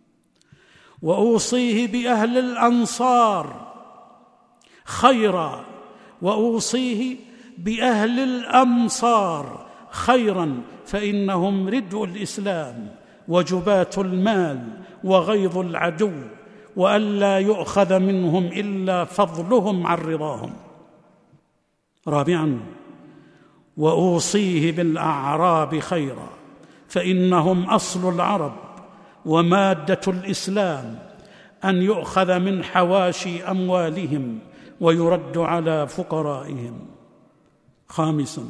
وأوصيه بأهل الأنصار خيرا، وأوصيه بأهل الأمصار خيرا، فإنهم ردء الإسلام وجبات المال وغيظ العدو، وألا يؤخذ منهم إلا فضلهم عن رضاهم. رابعا: وأوصيه بالأعراب خيرا، فإنهم أصل العرب ومادة الإسلام، أن يؤخذ من حواشي أموالهم ويرد على فقرائهم. خامسا: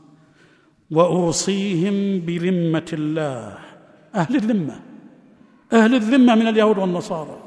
وأوصيهم بذمة الله، أهل الذمة من اليهود والنصارى.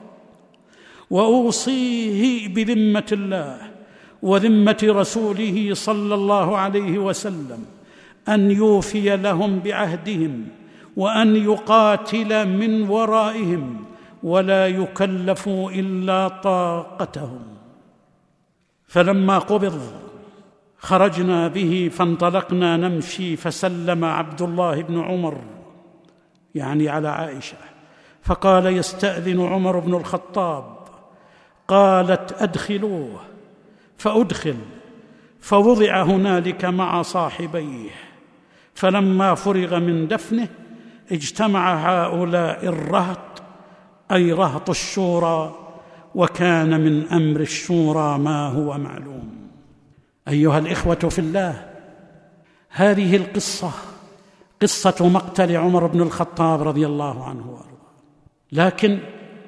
وأوصيه بذمة الله وذمة رسوله صلى الله عليه وسلم أن يوفي لهم بعهدهم، وأن يقاتل من ورائهم، ولا يكلفوا إلا طاقتهم. فلما قبض خرجنا به فانطلقنا نمشي، فسلم عبد الله بن عمر، يعني على عائشة، فقال: يستأذن عمر بن الخطاب. قالت: أدخلوه. فأدخل، فوضع هنالك مع صاحبيه. فلما فرغ من دفنه اجتمع هؤلاء الرهط، أي رهط الشورى، وكان من أمر الشورى ما هو معلوم. أيها الإخوة في الله، هذه القصة قصة مقتل عمر بن الخطاب رضي الله عنه وارضاه، لكن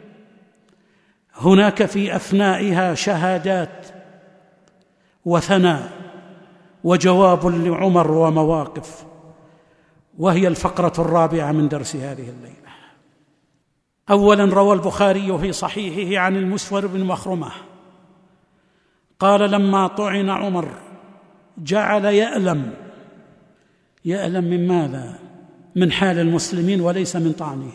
هناك في أثنائها شهادات وثناء وجواب لعمر ومواقف، وهي الفقرة الرابعة من درس هذه الليلة. أولا، روى البخاري في صحيحه عن المسور بن مخرمة قال: لما طعن عمر جعل يألم من ماذا؟ من حال المسلمين وليس من طعنه.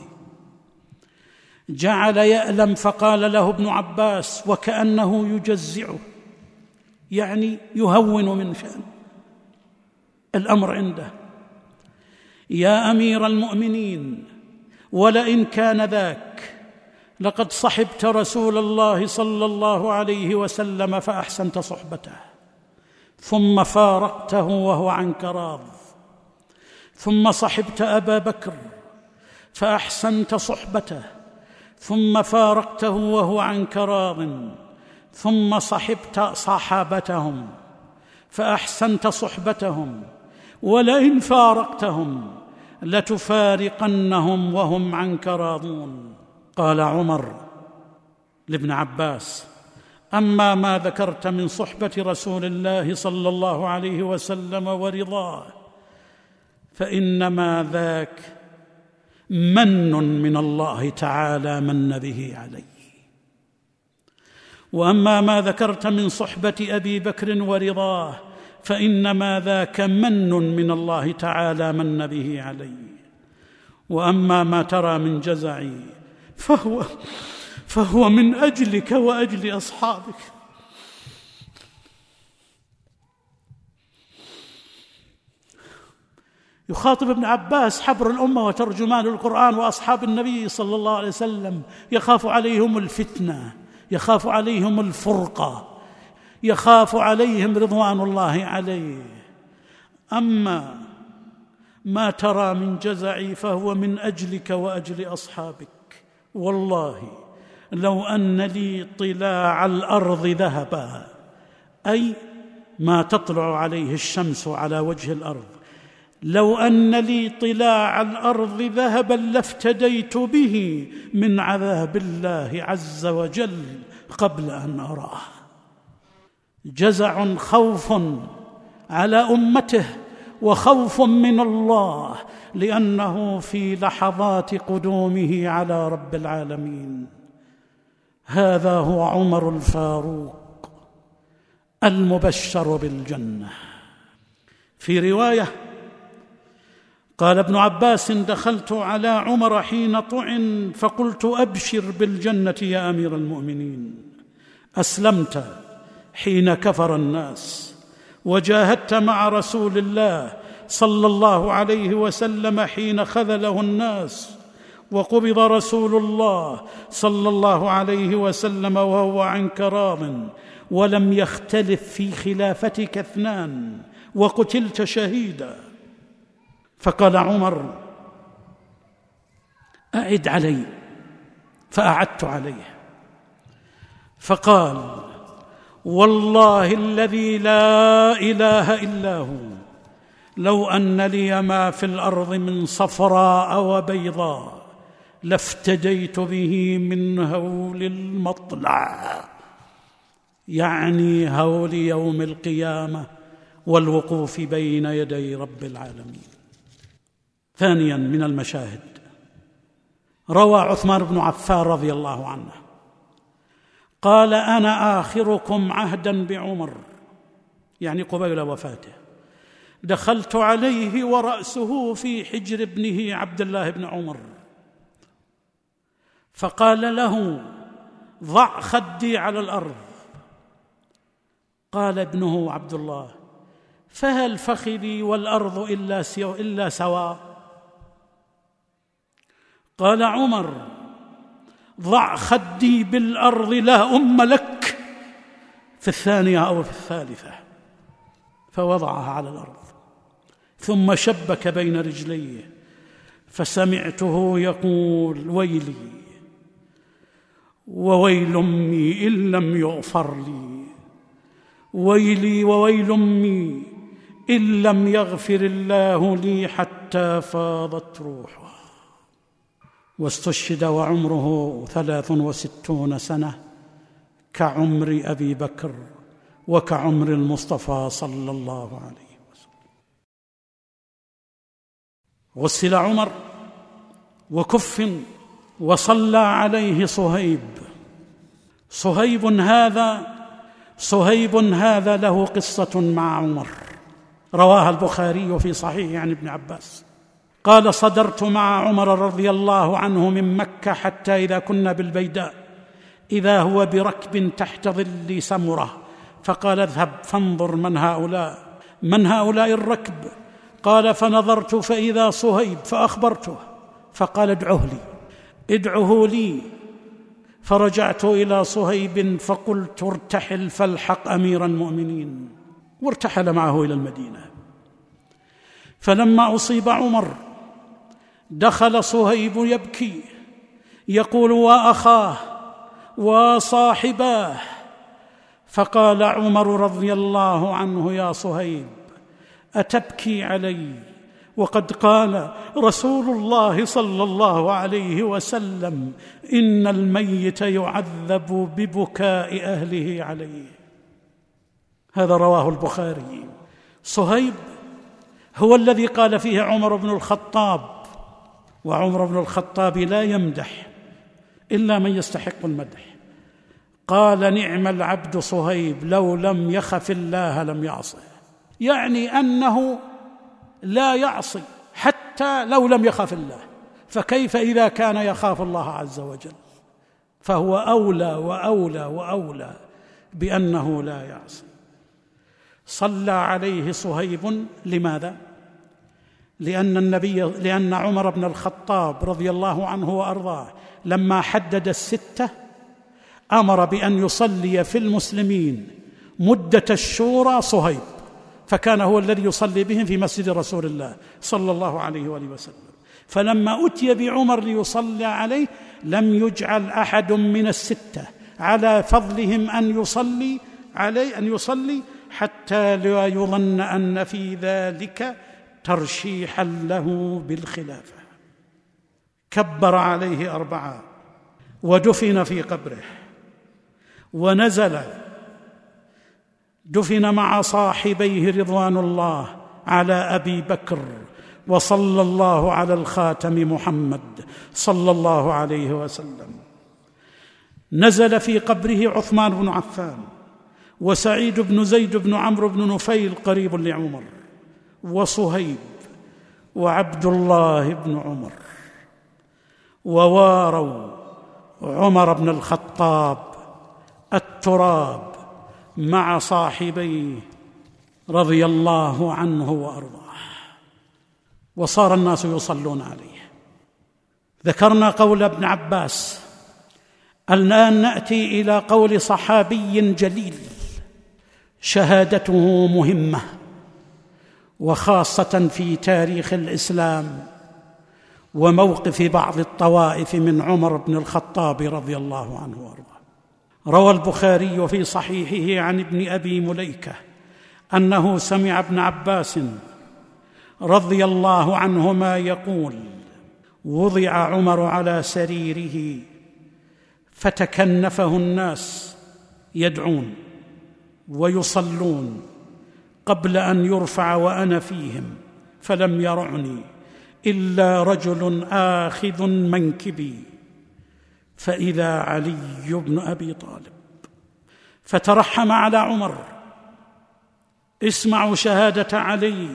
جعل يألم، فقال له ابن عباس وكأنه يجزعه، يعني يهون من شأن الأمر عنده: يا أمير المؤمنين، ولئن كان ذاك لقد صحبت رسول الله صلى الله عليه وسلم فأحسنت صحبته، ثم فارقته وهو عنك راض، ثم صحبت أبا بكر فأحسنت صحبته، ثم فارقته وهو عنك راض، ثم صحبت صحابتهم فأحسنت صحبتهم، ولئن فارقتهم لتفارقنهم وهم عنك راضون. قال عمر لابن عباس: أما ما ذكرت من صحبة رسول الله صلى الله عليه وسلم ورضاه فإنما ذاك من من الله تعالى من به علي، وأما ما ذكرت من صحبة أبي بكر ورضاه فإنما ذاك من من الله تعالى من به علي، وأما ما ترى من جزعي فهو من أجلك وأجل أصحابك. يخاطب ابن عباس حبر الأمة وترجمان القرآن وأصحاب النبي صلى الله عليه وسلم، يخاف عليهم الفتنة، يخاف عليهم الفرقة، يخاف عليهم رضوان الله عليه. أما ما ترى من جزعي فهو من أجلك وأجل أصحابك. والله لو أن لي طلاع الأرض ذهبا، أي ما تطلع عليه الشمس على وجه الأرض، لو أن لي طلاع الأرض ذهبا لافتديت به من عذاب الله عز وجل قبل أن أراه. جزع خوف على أمته وخوف من الله، لأنه في لحظات قدومه على رب العالمين. هذا هو عمر الفاروق المبشر بالجنة. في رواية قال ابن عباس: دخلت على عمر حين طعن فقلت: أبشر بالجنة يا أمير المؤمنين، أسلمت حين كفر الناس، وجاهدت مع رسول الله صلى الله عليه وسلم حين خذله الناس، وقبض رسول الله صلى الله عليه وسلم وهو عنك راض، ولم يختلف في خلافتك اثنان، وقتلت شهيدا. فقال عمر: أعد علي، فأعدت عليه. فقال: والله الذي لا إله إلا هو، لو أن لي ما في الأرض من صفراء وبيضاء لافتديت به من هول المطلع، يعني هول يوم القيامة والوقوف بين يدي رب العالمين. ثانيا من المشاهد، روى عثمان بن عفان رضي الله عنه قال: أنا آخركم عهدا بعمر، يعني قبيل وفاته، دخلت عليه ورأسه في حجر ابنه عبد الله بن عمر، فقال له: ضع خدي على الأرض. قال ابنه عبد الله: فهل فخذي والأرض إلا سواء؟ قال عمر: ضع خدي بالأرض لا أم لك، في الثانية أو في الثالثة. فوضعها على الأرض، ثم شبك بين رجليه، فسمعته يقول: ويلي وويل أمي إن لم يغفر لي، ويلي وويل أمي إن لم يغفر الله لي، حتى فاضت روحه. واستشهد وعمره 63 سنة، كعمر أبي بكر وكعمر المصطفى صلى الله عليه وسلم. غسل عمر وكفن، وصلى عليه صهيب هذا له قصة مع عمر، رواها البخاري في صحيح عن ابن عباس قال: صدرت مع عمر رضي الله عنه من مكة حتى إذا كنا بالبيداء إذا هو بركب تحت ظل سمرة، فقال: اذهب فانظر من هؤلاء الركب. قال: فنظرت فإذا صهيب، فأخبرته، فقال: ادعه لي. فرجعت إلى صهيب فقلت: ارتحل فالحق أمير المؤمنين، وارتحل معه إلى المدينة. فلما أصيب عمر دخل صهيب يبكي يقول: وأخاه وصاحباه. فقال عمر رضي الله عنه: يا صهيب، أتبكي علي وقد قال رسول الله صلى الله عليه وسلم: إن الميت يعذب ببكاء أهله عليه. هذا رواه البخاري. صهيب هو الذي قال فيه عمر بن الخطاب، وعمر بن الخطاب لا يمدح إلا من يستحق المدح، قال: نعم العبد صهيب لو لم يخف الله لم يعصه، يعني أنه لا يعصي حتى لو لم يخاف الله، فكيف إذا كان يخاف الله عز وجل؟ فهو أولى وأولى وأولى بأنه لا يعصي. صلى عليه صهيب. لماذا؟ لأن عمر بن الخطاب رضي الله عنه وأرضاه لما حدد الستة أمر بأن يصلي في المسلمين مدة الشورى صهيب، فكان هو الذي يصلي بهم في مسجد رسول الله صلى الله عليه وآله وسلم. فلما أتي بعمر ليصلي عليه لم يجعل أحد من الستة على فضلهم أن يصلي عليه، أن يصلي حتى لا يظن أن في ذلك ترشيحا له بالخلافة. كبر عليه 4 ودفن في قبره، ونزل دفن مع صاحبيه رضوان الله على أبي بكر، وصلى الله على الخاتم محمد صلى الله عليه وسلم. نزل في قبره عثمان بن عفان، وسعيد بن زيد بن عمرو بن نفيل قريب لعمر، وصهيب، وعبد الله بن عمر، وواروا عمر بن الخطاب التراب مع صاحبيه رضي الله عنه وأرضاه، وصار الناس يصلون عليه. ذكرنا قول ابن عباس، الآن نأتي إلى قول صحابي جليل شهادته مهمة، وخاصة في تاريخ الإسلام وموقف بعض الطوائف من عمر بن الخطاب رضي الله عنه وارضاه. روى البخاري في صحيحه عن ابن أبي مليكة أنه سمع ابن عباس رضي الله عنهما يقول: وضع عمر على سريره فتكنفه الناس يدعون ويصلون قبل أن يرفع وأنا فيهم، فلم يرعني إلا رجل آخذ منكبي، فإذا علي بن أبي طالب، فترحم على عمر. اسمعوا شهادة علي،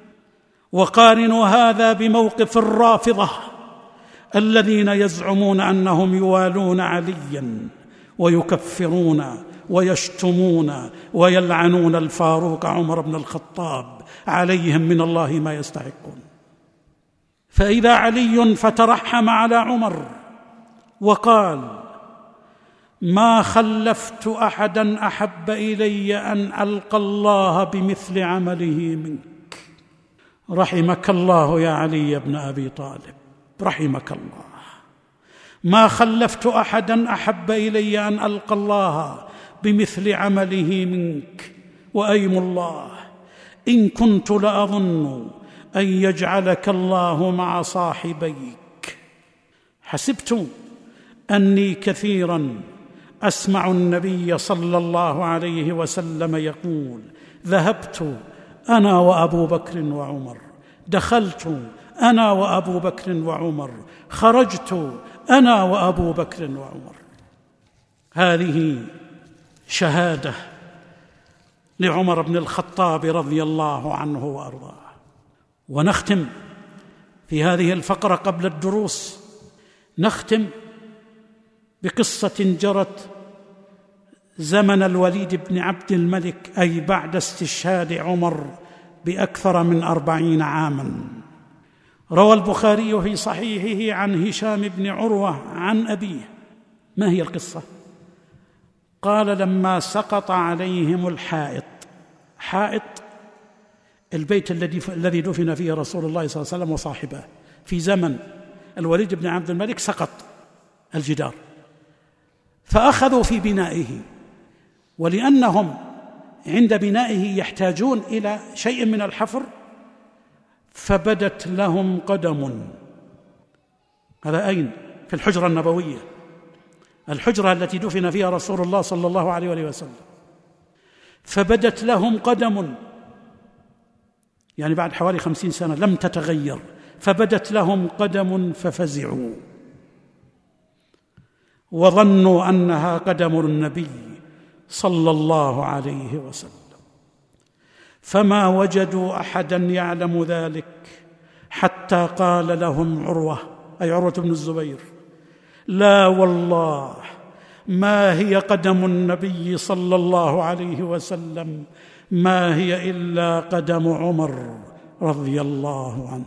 وقارنوا هذا بموقف الرافضة الذين يزعمون أنهم يوالون عليا ويكفرون ويشتمون ويلعنون الفاروق عمر بن الخطاب، عليهم من الله ما يستحقون. فإذا علي فترحم على عمر وقال: ما خلفت أحدا أحب إلي أن ألقى الله بمثل عمله منك. رحمك الله يا علي بن أبي طالب، رحمك الله. ما خلفت أحدا أحب إلي أن ألقى الله بمثل عمله منك، وأيم الله إن كنت لأظن أن يجعلك الله مع صاحبيك. حسبت أني كثيرا أسمع النبي صلى الله عليه وسلم يقول: ذهبت أنا وأبو بكر وعمر، دخلت أنا وأبو بكر وعمر، خرجت أنا وأبو بكر وعمر. هذه شهادة لعمر بن الخطاب رضي الله عنه وأرضاه. ونختم في هذه الفقرة قبل الدروس، نختم بقصة جرت زمن الوليد بن عبد الملك، أي بعد استشهاد عمر بأكثر من 40 عاماً. روى البخاري في صحيحه عن هشام بن عروة عن أبيه. ما هي القصة؟ قال: لما سقط عليهم الحائط، حائط البيت الذي دفن فيه رسول الله صلى الله عليه وسلم وصاحبه، في زمن الوليد بن عبد الملك سقط الجدار، فأخذوا في بنائه، ولأنهم عند بنائه يحتاجون إلى شيء من الحفر، فبدت لهم قدم. هذا أين؟ في الحجرة النبوية، الحجرة التي دفن فيها رسول الله صلى الله عليه وسلم. فبدت لهم قدم، يعني بعد حوالي 50 سنة لم تتغير. فبدت لهم قدم ففزعوا وظنوا أنها قدم النبي صلى الله عليه وسلم، فما وجدوا أحدا يعلم ذلك حتى قال لهم عروة، أي عروة بن الزبير: لا والله ما هي قدم النبي صلى الله عليه وسلم، ما هي إلا قدم عمر رضي الله عنه،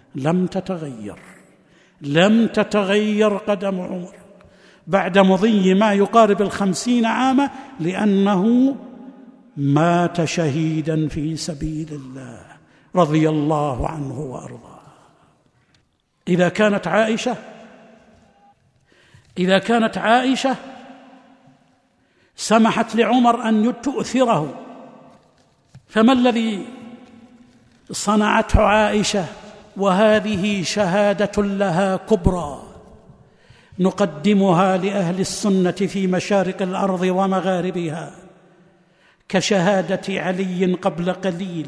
لم تتغير قدم عمر بعد مضي ما يقارب 50 عاما، لأنه مات شهيدا في سبيل الله رضي الله عنه وأرضاه. إذا كانت عائشة سمحت لعمر أن تؤثره، فما الذي صنعته عائشة؟ وهذه شهادة لها كبرى نقدمها لأهل السنة في مشارق الأرض ومغاربها، كشهادة علي قبل قليل،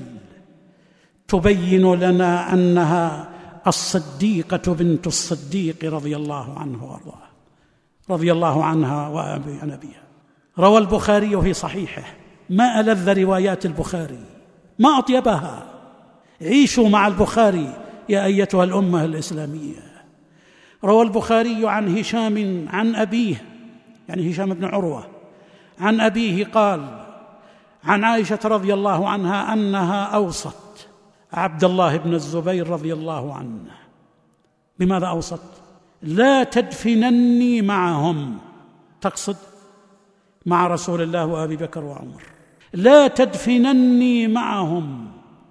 تبين لنا أنها الصديقة بنت الصديق رضي الله عنه وارضاه، رضي الله عنها وعن أبيها. روى البخاري في صحيحه: ما ألذ روايات البخاري، ما أطيبها. عيشوا مع البخاري يا أيتها الأمة الإسلامية. روى البخاري عن هشام عن أبيه، يعني هشام بن عروة، عن أبيه قال عن عائشة رضي الله عنها أنها أوصت عبد الله بن الزبير رضي الله عنه. بماذا أوصت؟ لا تدفنني معهم، تقصد مع رسول الله وأبي بكر وعمر. لا تدفنني معهم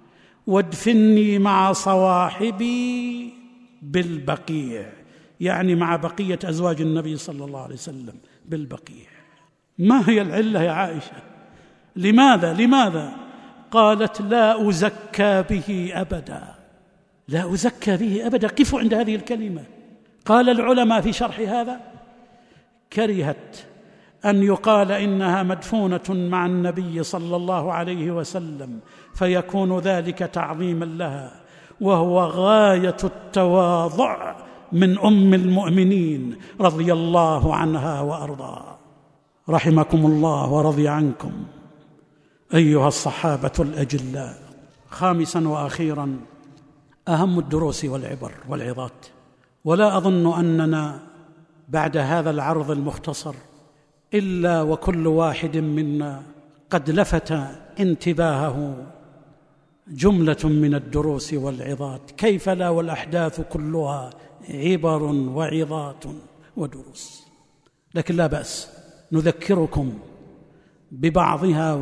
وادفني مع صواحبي بالبقيع، يعني مع بقية أزواج النبي صلى الله عليه وسلم بالبقيع. ما هي العلة يا عائشة؟ لماذا؟ قالت: لا أزكى به أبدا. لا أزكى به أبدا. قفوا عند هذه الكلمة. قال العلماء في شرح هذا: كرهت أن يقال إنها مدفونة مع النبي صلى الله عليه وسلم، فيكون ذلك تعظيما لها، وهو غاية التواضع من أم المؤمنين رضي الله عنها وأرضاها. رحمكم الله ورضي عنكم أيها الصحابة الأجلاء. خامسا وأخيرا، أهم الدروس والعبر والعظات. ولا أظن أننا بعد هذا العرض المختصر إلا وكل واحد منا قد لفت انتباهه جملة من الدروس والعظات، كيف لا، والأحداث كلها عبر وعظات ودروس. لكن لا بأس نذكركم ببعضها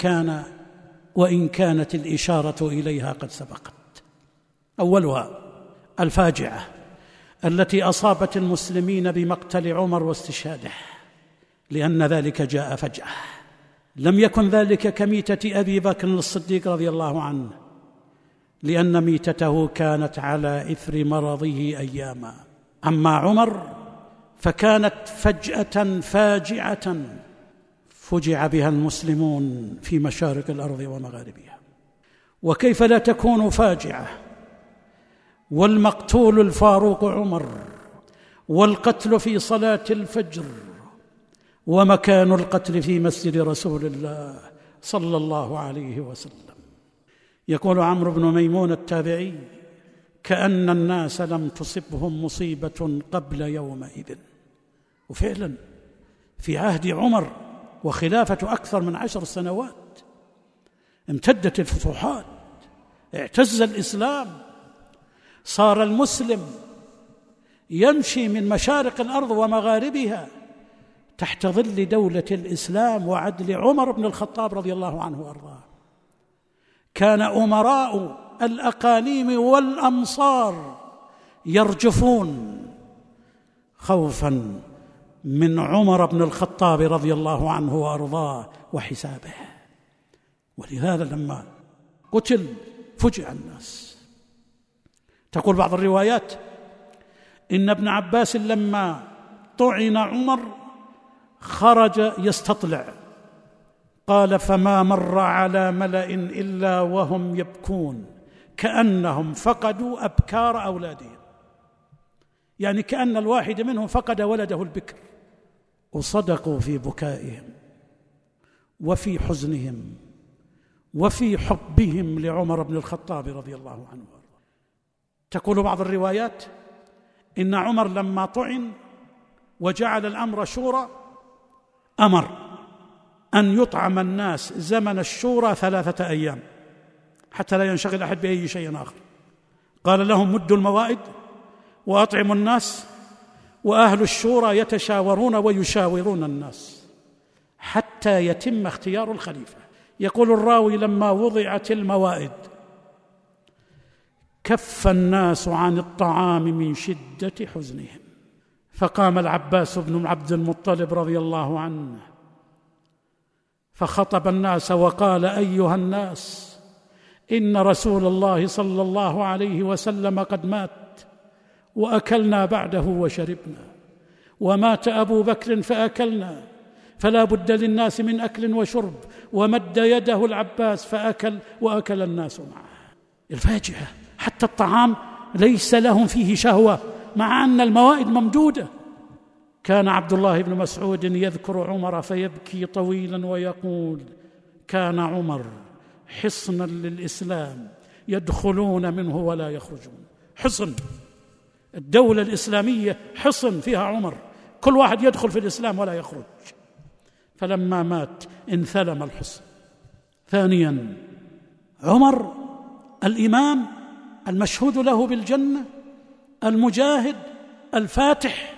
وإن كانت الإشارة إليها قد سبقت. أولها الفاجعة التي أصابت المسلمين بمقتل عمر واستشهاده، لأن ذلك جاء فجأة. لم يكن ذلك كميتة أبي بكر الصديق رضي الله عنه، لأن ميتته كانت على إثر مرضه أياما. أما عمر فكانت فجأة فاجعة فجع بها المسلمون في مشارق الأرض ومغاربها. وكيف لا تكون فاجعة والمقتول الفاروق عمر، والقتل في صلاة الفجر، ومكان القتل في مسجد رسول الله صلى الله عليه وسلم. يقول عمرو بن ميمون التابعي: كأن الناس لم تصبهم مصيبة قبل يومئذ. وفعلا في عهد عمر وخلافة أكثر من 10 سنوات امتدت الفتوحات، اعتز الإسلام، صار المسلم يمشي من مشارق الأرض ومغاربها تحت ظل دولة الإسلام وعدل عمر بن الخطاب رضي الله عنه وأرضاه. كان أمراء الأقاليم والأمصار يرجفون خوفا من عمر بن الخطاب رضي الله عنه وأرضاه وحسابه. ولهذا لما قتل فجع الناس. تقول بعض الروايات إن ابن عباس لما طعن عمر خرج يستطلع، قال فما مر على ملأ إلا وهم يبكون كأنهم فقدوا أبكار أولادهم، يعني كأن الواحد منهم فقد ولده البكر، وصدقوا في بكائهم وفي حزنهم وفي حبهم لعمر بن الخطاب رضي الله عنه. تقول بعض الروايات إن عمر لما طعن وجعل الأمر شورى أمر أن يطعم الناس زمن الشورى 3 أيام حتى لا ينشغل أحد بأي شيء آخر. قال لهم مدوا الموائد وأطعموا الناس، وأهل الشورى يتشاورون ويشاورون الناس حتى يتم اختيار الخليفة. يقول الراوي لما وضعت الموائد كف الناس عن الطعام من شدة حزنهم، فقام العباس بن عبد المطلب رضي الله عنه فخطب الناس وقال أيها الناس، إن رسول الله صلى الله عليه وسلم قد مات وأكلنا بعده وشربنا، ومات أبو بكر فأكلنا، فلا بد للناس من أكل وشرب. ومد يده العباس فأكل وأكل الناس معه. الفاجعة حتى الطعام ليس لهم فيه شهوة مع أن الموائد ممدودة. كان عبد الله بن مسعود يذكر عمر فيبكي طويلا ويقول كان عمر حصنا للإسلام يدخلون منه ولا يخرجون. حصن الدولة الإسلامية حصن فيها عمر، كل واحد يدخل في الإسلام ولا يخرج. فلما مات انثلم الحصن. ثانيا عمر الإمام المشهود له بالجنة، المجاهد الفاتح،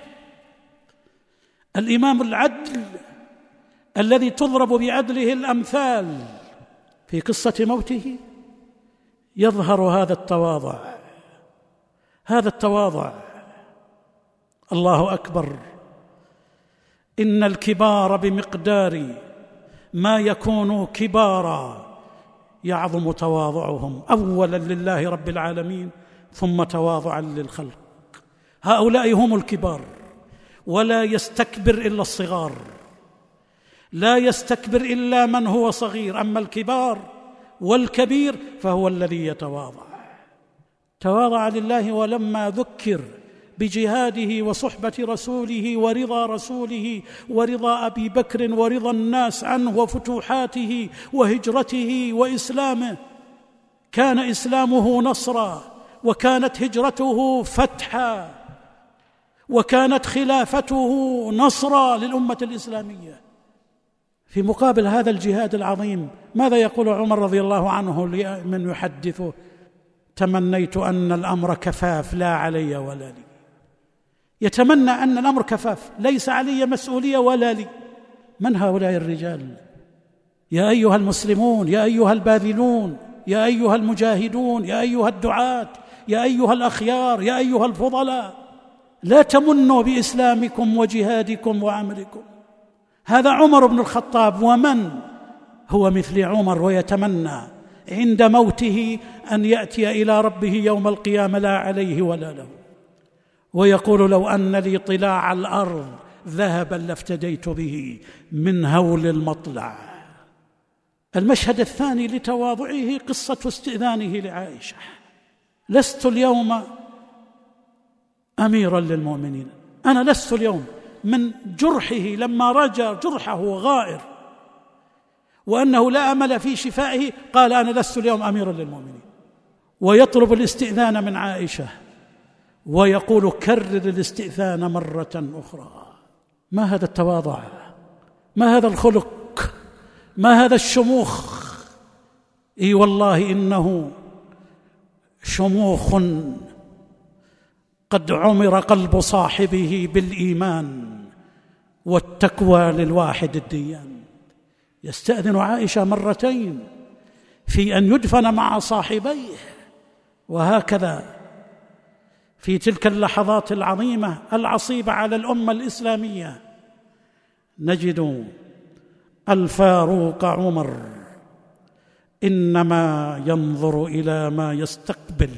الإمام العدل الذي تضرب بعدله الأمثال. في قصة موته يظهر هذا التواضع، هذا التواضع. الله أكبر. إن الكبار بمقدار ما يكونوا كبارا يعظم تواضعهم، أولا لله رب العالمين ثم تواضعا للخلق. هؤلاء هم الكبار، ولا يستكبر إلا الصغار، لا يستكبر إلا من هو صغير. أما الكبار والكبير فهو الذي يتواضع. تواضع لله، ولما ذكر بجهاده وصحبة رسوله ورضا رسوله ورضا أبي بكر ورضا الناس عنه وفتوحاته وهجرته وإسلامه، كان إسلامه نصرا، وكانت هجرته فتحا، وكانت خلافته نصرا للأمة الإسلامية. في مقابل هذا الجهاد العظيم ماذا يقول عمر رضي الله عنه من يحدثه؟ تمنيت أن الأمر كفاف لا علي ولا لي. يتمنى أن الأمر كفاف، ليس علي مسؤولية ولا لي. من هؤلاء الرجال؟ يا أيها المسلمون، يا أيها الباذلون، يا أيها المجاهدون، يا أيها الدعاة، يا أيها الأخيار، يا أيها الفضلاء، لا تمنوا بإسلامكم وجهادكم وعملكم. هذا عمر بن الخطاب، ومن هو مثل عمر ويتمنى عند موته أن يأتي إلى ربه يوم القيامة لا عليه ولا له، ويقول لو أن لي طلاع الأرض ذهبا لافتديت به من هول المطلع. المشهد الثاني لتواضعه قصة استئذانه لعائشة. لست اليوم أميرا للمؤمنين، أنا لست اليوم. من جرحه لما رجى جرحه غائر وأنه لا أمل في شفائه قال أنا لست اليوم أميرا للمؤمنين، ويطلب الاستئذان من عائشة ويقول كرر الاستئذان مرة أخرى. ما هذا التواضع؟ ما هذا الخلق؟ ما هذا الشموخ؟ إي والله إنه شموخ قد عمر قلب صاحبه بالإيمان والتقوى للواحد الديان. يستأذن عائشة مرتين في أن يدفن مع صاحبيه، وهكذا في تلك اللحظات العظيمة العصيبة على الأمة الإسلامية نجد الفاروق عمر إنما ينظر إلى ما يستقبل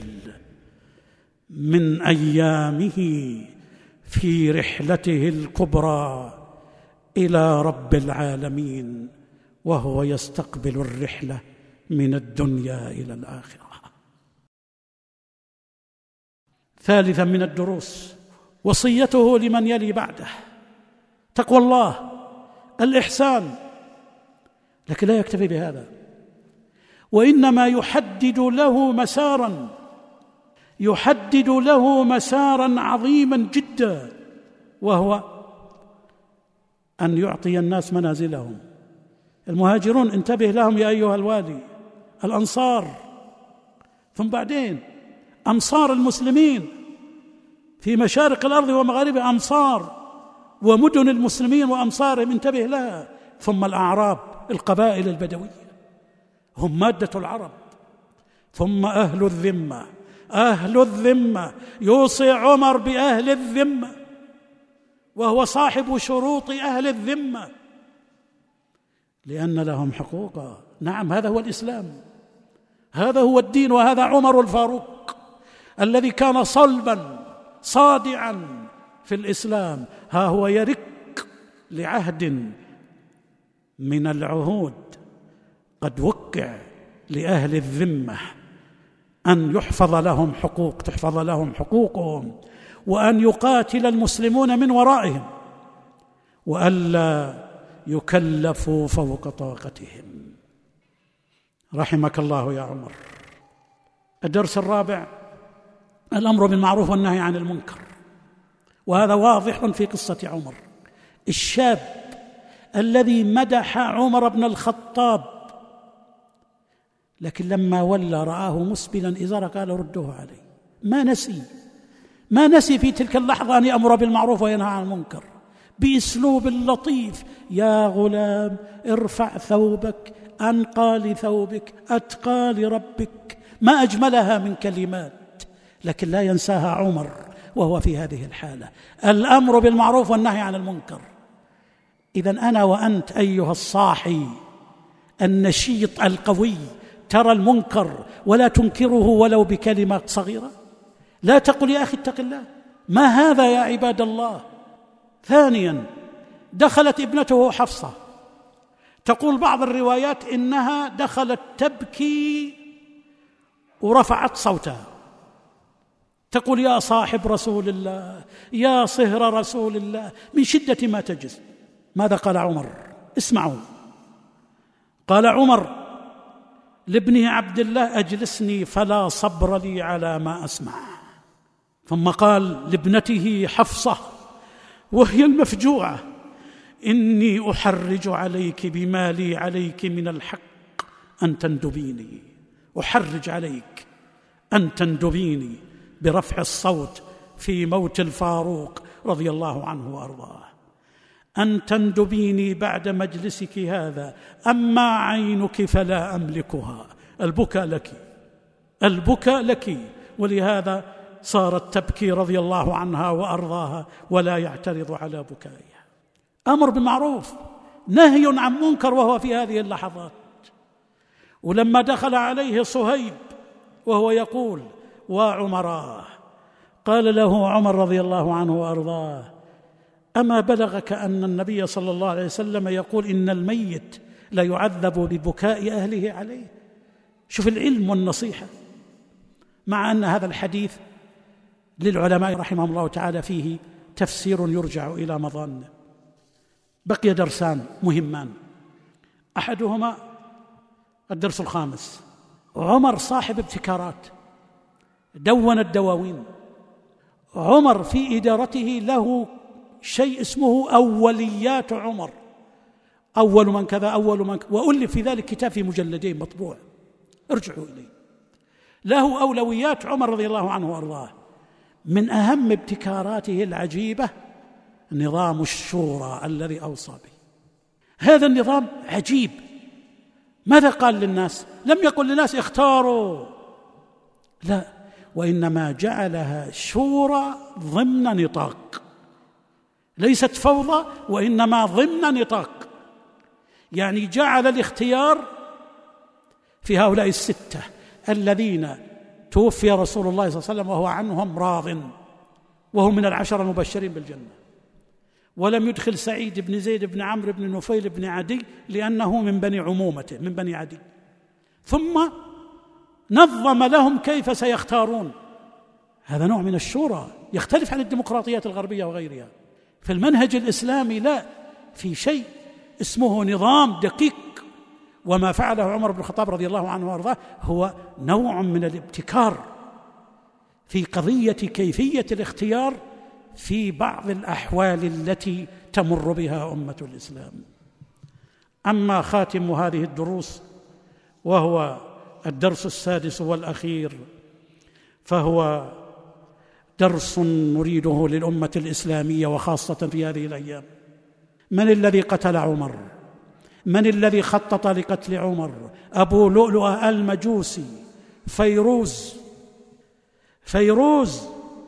من أيامه في رحلته الكبرى إلى رب العالمين، وهو يستقبل الرحلة من الدنيا إلى الآخرة. ثالثا من الدروس وصيته لمن يلي بعده تقوى الله، الإحسان، لكن لا يكتفي بهذا، وإنما يحدد له مسارا عظيما جدا، وهو أن يعطي الناس منازلهم. المهاجرون انتبه لهم يا أيها الوالي، الأنصار، ثم بعدين أمصار المسلمين في مشارق الأرض ومغاربها، أمصار ومدن المسلمين وأمصارهم انتبه لها، ثم الأعراب، القبائل البدوية هم مادة العرب، ثم أهل الذمة. يوصي عمر بأهل الذمة وهو صاحب شروط أهل الذمة، لأن لهم حقوقا. نعم، هذا هو الإسلام، هذا هو الدين، وهذا عمر الفاروق الذي كان صلبا صادعا في الإسلام. ها هو يرك لعهد من العهود قد وقع لأهل الذمة أن تحفظ لهم حقوقهم، وأن يقاتل المسلمون من ورائهم، وألا يكلفوا فوق طاقتهم. رحمك الله يا عمر. الدرس الرابع الأمر بالمعروف والنهي عن المنكر، وهذا واضح في قصة عمر. الشاب الذي مدح عمر بن الخطاب، لكن لما ولى رآه مسبلا إزاره قال ردوه عليه. ما نسي في تلك اللحظة أن يأمر بالمعروف وينهى عن المنكر بأسلوب لطيف: يا غلام ارفع ثوبك، أنقى لثوبك، أتقى لربك. ما أجملها من كلمات، لكن لا ينساها عمر وهو في هذه الحالة، الأمر بالمعروف والنهي عن المنكر. إذن أنا وأنت أيها الصاحي النشيط القوي ترى المنكر ولا تنكره ولو بكلمة صغيرة، لا تقل يا أخي اتق الله، ما هذا يا عباد الله. ثانيا، دخلت ابنته حفصة، تقول بعض الروايات إنها دخلت تبكي ورفعت صوتها تقول: يا صاحب رسول الله، يا صهر رسول الله، من شدة ما تجز. ماذا قال عمر؟ اسمعوا. قال عمر لابنه عبد الله: أجلسني فلا صبر لي على ما أسمع. ثم قال لابنته حفصة وهي المفجوعة: إني أحرج عليك بما لي عليك من الحق أن تندبيني، أحرج عليك أن تندبيني برفع الصوت في موت الفاروق رضي الله عنه وأرضاه، أن تندبيني بعد مجلسك هذا، أما عينك فلا أملكها. البكاء لك، ولهذا صارت تبكي رضي الله عنها وأرضاها ولا يعترض على بكائها. أمر بالمعروف، نهي عن منكر، وهو في هذه اللحظات. ولما دخل عليه صهيب وهو يقول: وعمراه، قال له عمر رضي الله عنه وأرضاه: أما بلغك أن النبي صلى الله عليه وسلم يقول إن الميت لا يعذب ببكاء أهله عليه؟ شوف العلم والنصيحة، مع أن هذا الحديث للعلماء رحمهم الله تعالى فيه تفسير يرجع إلى مظانه. بقي درسان مهمان، أحدهما الدرس الخامس: عمر صاحب ابتكارات، دون الدواوين. عمر في إدارته له شيء اسمه أوليات عمر، أول من كذا، أول من كذا، وألف في ذلك كتاب في مجلدين مطبوع، ارجعوا إليه. له أولويات عمر رضي الله عنه وأرضاه. من أهم ابتكاراته العجيبة نظام الشورى الذي أوصى به. هذا النظام عجيب. ماذا قال للناس؟ لم يقل للناس اختاروا، لا، وإنما جعلها شورى ضمن نطاق، ليست فوضى وإنما ضمن نطاق، يعني جعل الاختيار في هؤلاء الستة الذين توفي رسول الله صلى الله عليه وسلم وهو عنهم راض، وهم من العشرة المبشرين بالجنة، ولم يدخل سعيد بن زيد بن عمرو بن نفيل بن عدي لأنه من بني عمومته من بني عدي، ثم نظم لهم كيف سيختارون. هذا نوع من الشورى يختلف عن الديمقراطيات الغربية وغيرها. في المنهج الإسلامي لا، في شيء اسمه نظام دقيق، وما فعله عمر بن الخطاب رضي الله عنه وارضاه هو نوع من الابتكار في قضية كيفية الاختيار في بعض الأحوال التي تمر بها أمة الإسلام. أما خاتم هذه الدروس وهو الدرس السادس والأخير، فهو درس نريده للأمة الإسلامية وخاصة في هذه الأيام. من الذي قتل عمر؟ من الذي خطط لقتل عمر؟ أبو لؤلؤة المجوسي، فيروز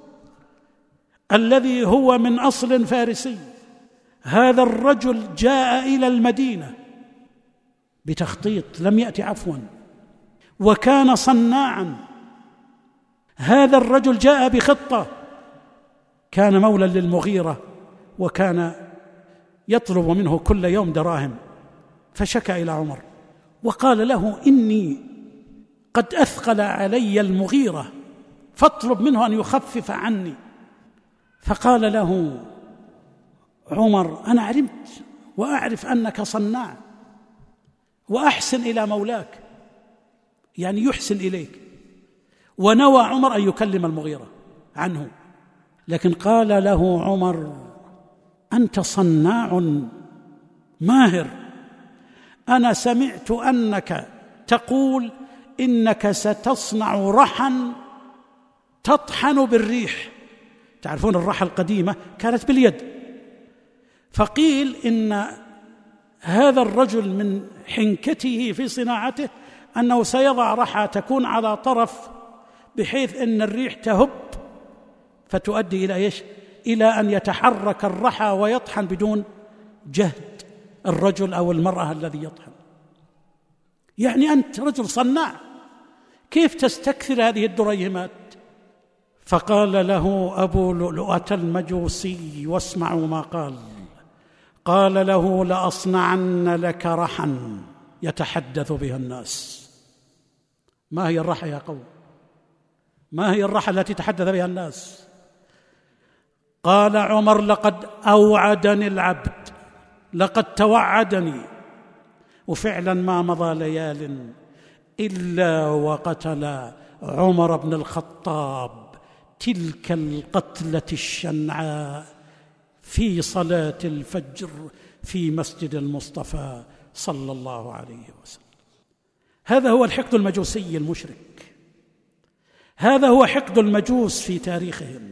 الذي هو من أصل فارسي. هذا الرجل جاء إلى المدينة بتخطيط، لم يأتي عفوا، وكان صناعا. هذا الرجل جاء بخطة، كان مولا للمغيرة، وكان يطلب منه كل يوم دراهم، فشكى إلى عمر وقال له: إني قد أثقل علي المغيرة، فاطلب منه أن يخفف عني. فقال له عمر: أنا علمت وأعرف أنك صناع وأحسن إلى مولاك، يعني يحسن إليك. ونوى عمر أن يكلم المغيرة عنه، لكن قال له عمر: أنت صناع ماهر، أنا سمعت أنك تقول إنك ستصنع رحا تطحن بالريح. تعرفون الرحى القديمة كانت باليد، فقيل إن هذا الرجل من حنكته في صناعته أنه سيضع رحى تكون على طرف بحيث أن الريح تهب فتؤدي إلى إيش؟ إلى أن يتحرك الرحى ويطحن بدون جهد الرجل أو المرأة الذي يطحن. يعني أنت رجل صناع، كيف تستكثر هذه الدريهمات؟ فقال له أبو لؤلؤة المجوسي، واسمعوا ما قال له: لأصنعن لك رحا يتحدث بها الناس. ما هي الرحى يا قوم؟ ما هي الرحى التي تحدث بها الناس؟ قال عمر: لقد أوعدني العبد، لقد توعدني. وفعلا ما مضى ليال إلا وقتل عمر بن الخطاب تلك القتلة الشنعاء في صلاة الفجر في مسجد المصطفى صلى الله عليه وسلم. هذا هو الحقد المجوسي المشرك، هذا هو حقد المجوس في تاريخهم.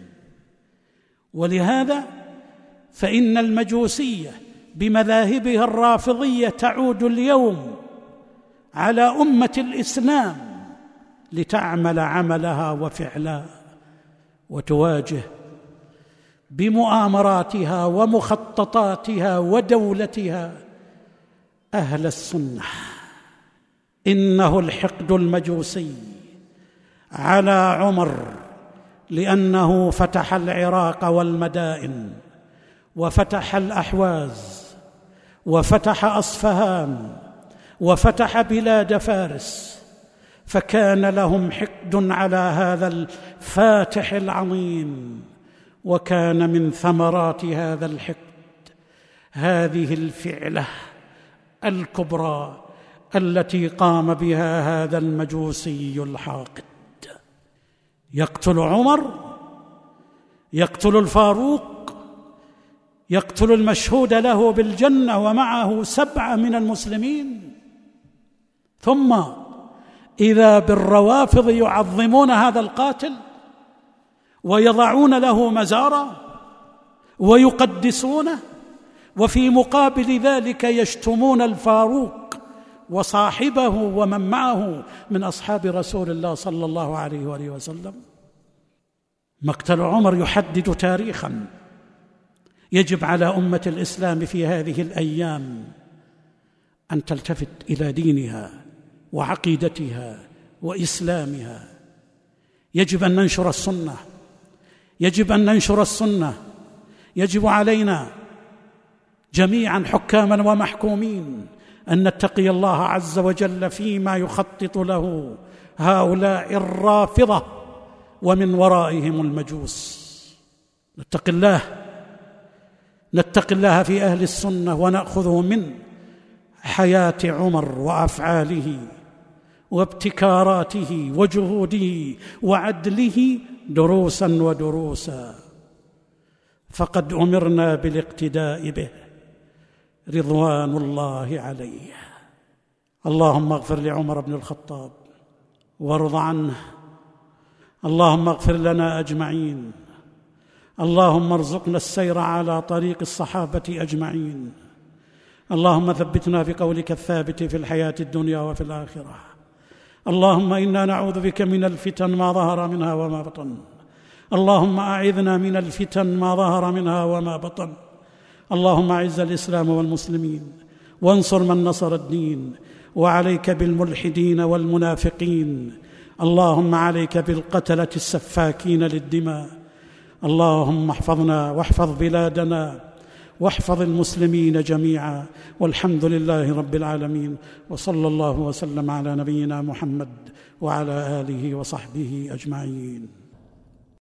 ولهذا فإن المجوسية بمذاهبها الرافضية تعود اليوم على أمة الإسلام لتعمل عملها وفعلها، وتواجه بمؤامراتها ومخططاتها ودولتها أهل السنة. إنه الحقد المجوسي على عمر لأنه فتح العراق والمدائن، وفتح الأحواز، وفتح أصفهان، وفتح بلاد فارس، فكان لهم حقد على هذا الفاتح العظيم. وكان من ثمرات هذا الحقد هذه الفعلة الكبرى التي قام بها هذا المجوسي الحاقد. يقتل عمر، يقتل الفاروق، يقتل المشهود له بالجنة ومعه 7 من المسلمين، ثم إذا بالروافض يعظمون هذا القاتل ويضعون له مزارا ويقدسونه، وفي مقابل ذلك يشتمون الفاروق وصاحبه ومن معه من أصحاب رسول الله صلى الله عليه وآله وسلم. مقتل عمر يحدد تاريخا، يجب على أمة الإسلام في هذه الأيام أن تلتفت إلى دينها وعقيدتها وإسلامها. يجب أن ننشر السنة، يجب أن ننشر السنة. يجب علينا جميعا حكاما ومحكومين أن نتقي الله عز وجل فيما يخطط له هؤلاء الرافضة ومن ورائهم المجوس. نتقي الله في أهل السنة ونأخذه من حياة عمر وأفعاله وابتكاراته وجهوده وعدله دروسا ودروسا، فقد أمرنا بالاقتداء به رضوان الله عليه. اللهم اغفر لعمر بن الخطاب وارض عنه، اللهم اغفر لنا أجمعين، اللهم ارزقنا السير على طريق الصحابة أجمعين، اللهم ثبتنا بقولك الثابت في الحياة الدنيا وفي الآخرة. اللهم إنا نعوذ بك من الفتن ما ظهر منها وما بطن، اللهم أعذنا من الفتن ما ظهر منها وما بطن. اللهم أعز الإسلام والمسلمين وانصر من نصر الدين، وعليك بالملحدين والمنافقين، اللهم عليك بالقتلة السفاكين للدماء. اللهم احفظنا واحفظ بلادنا واحفظ المسلمين جميعا، والحمد لله رب العالمين، وصلى الله وسلم على نبينا محمد وعلى آله وصحبه أجمعين.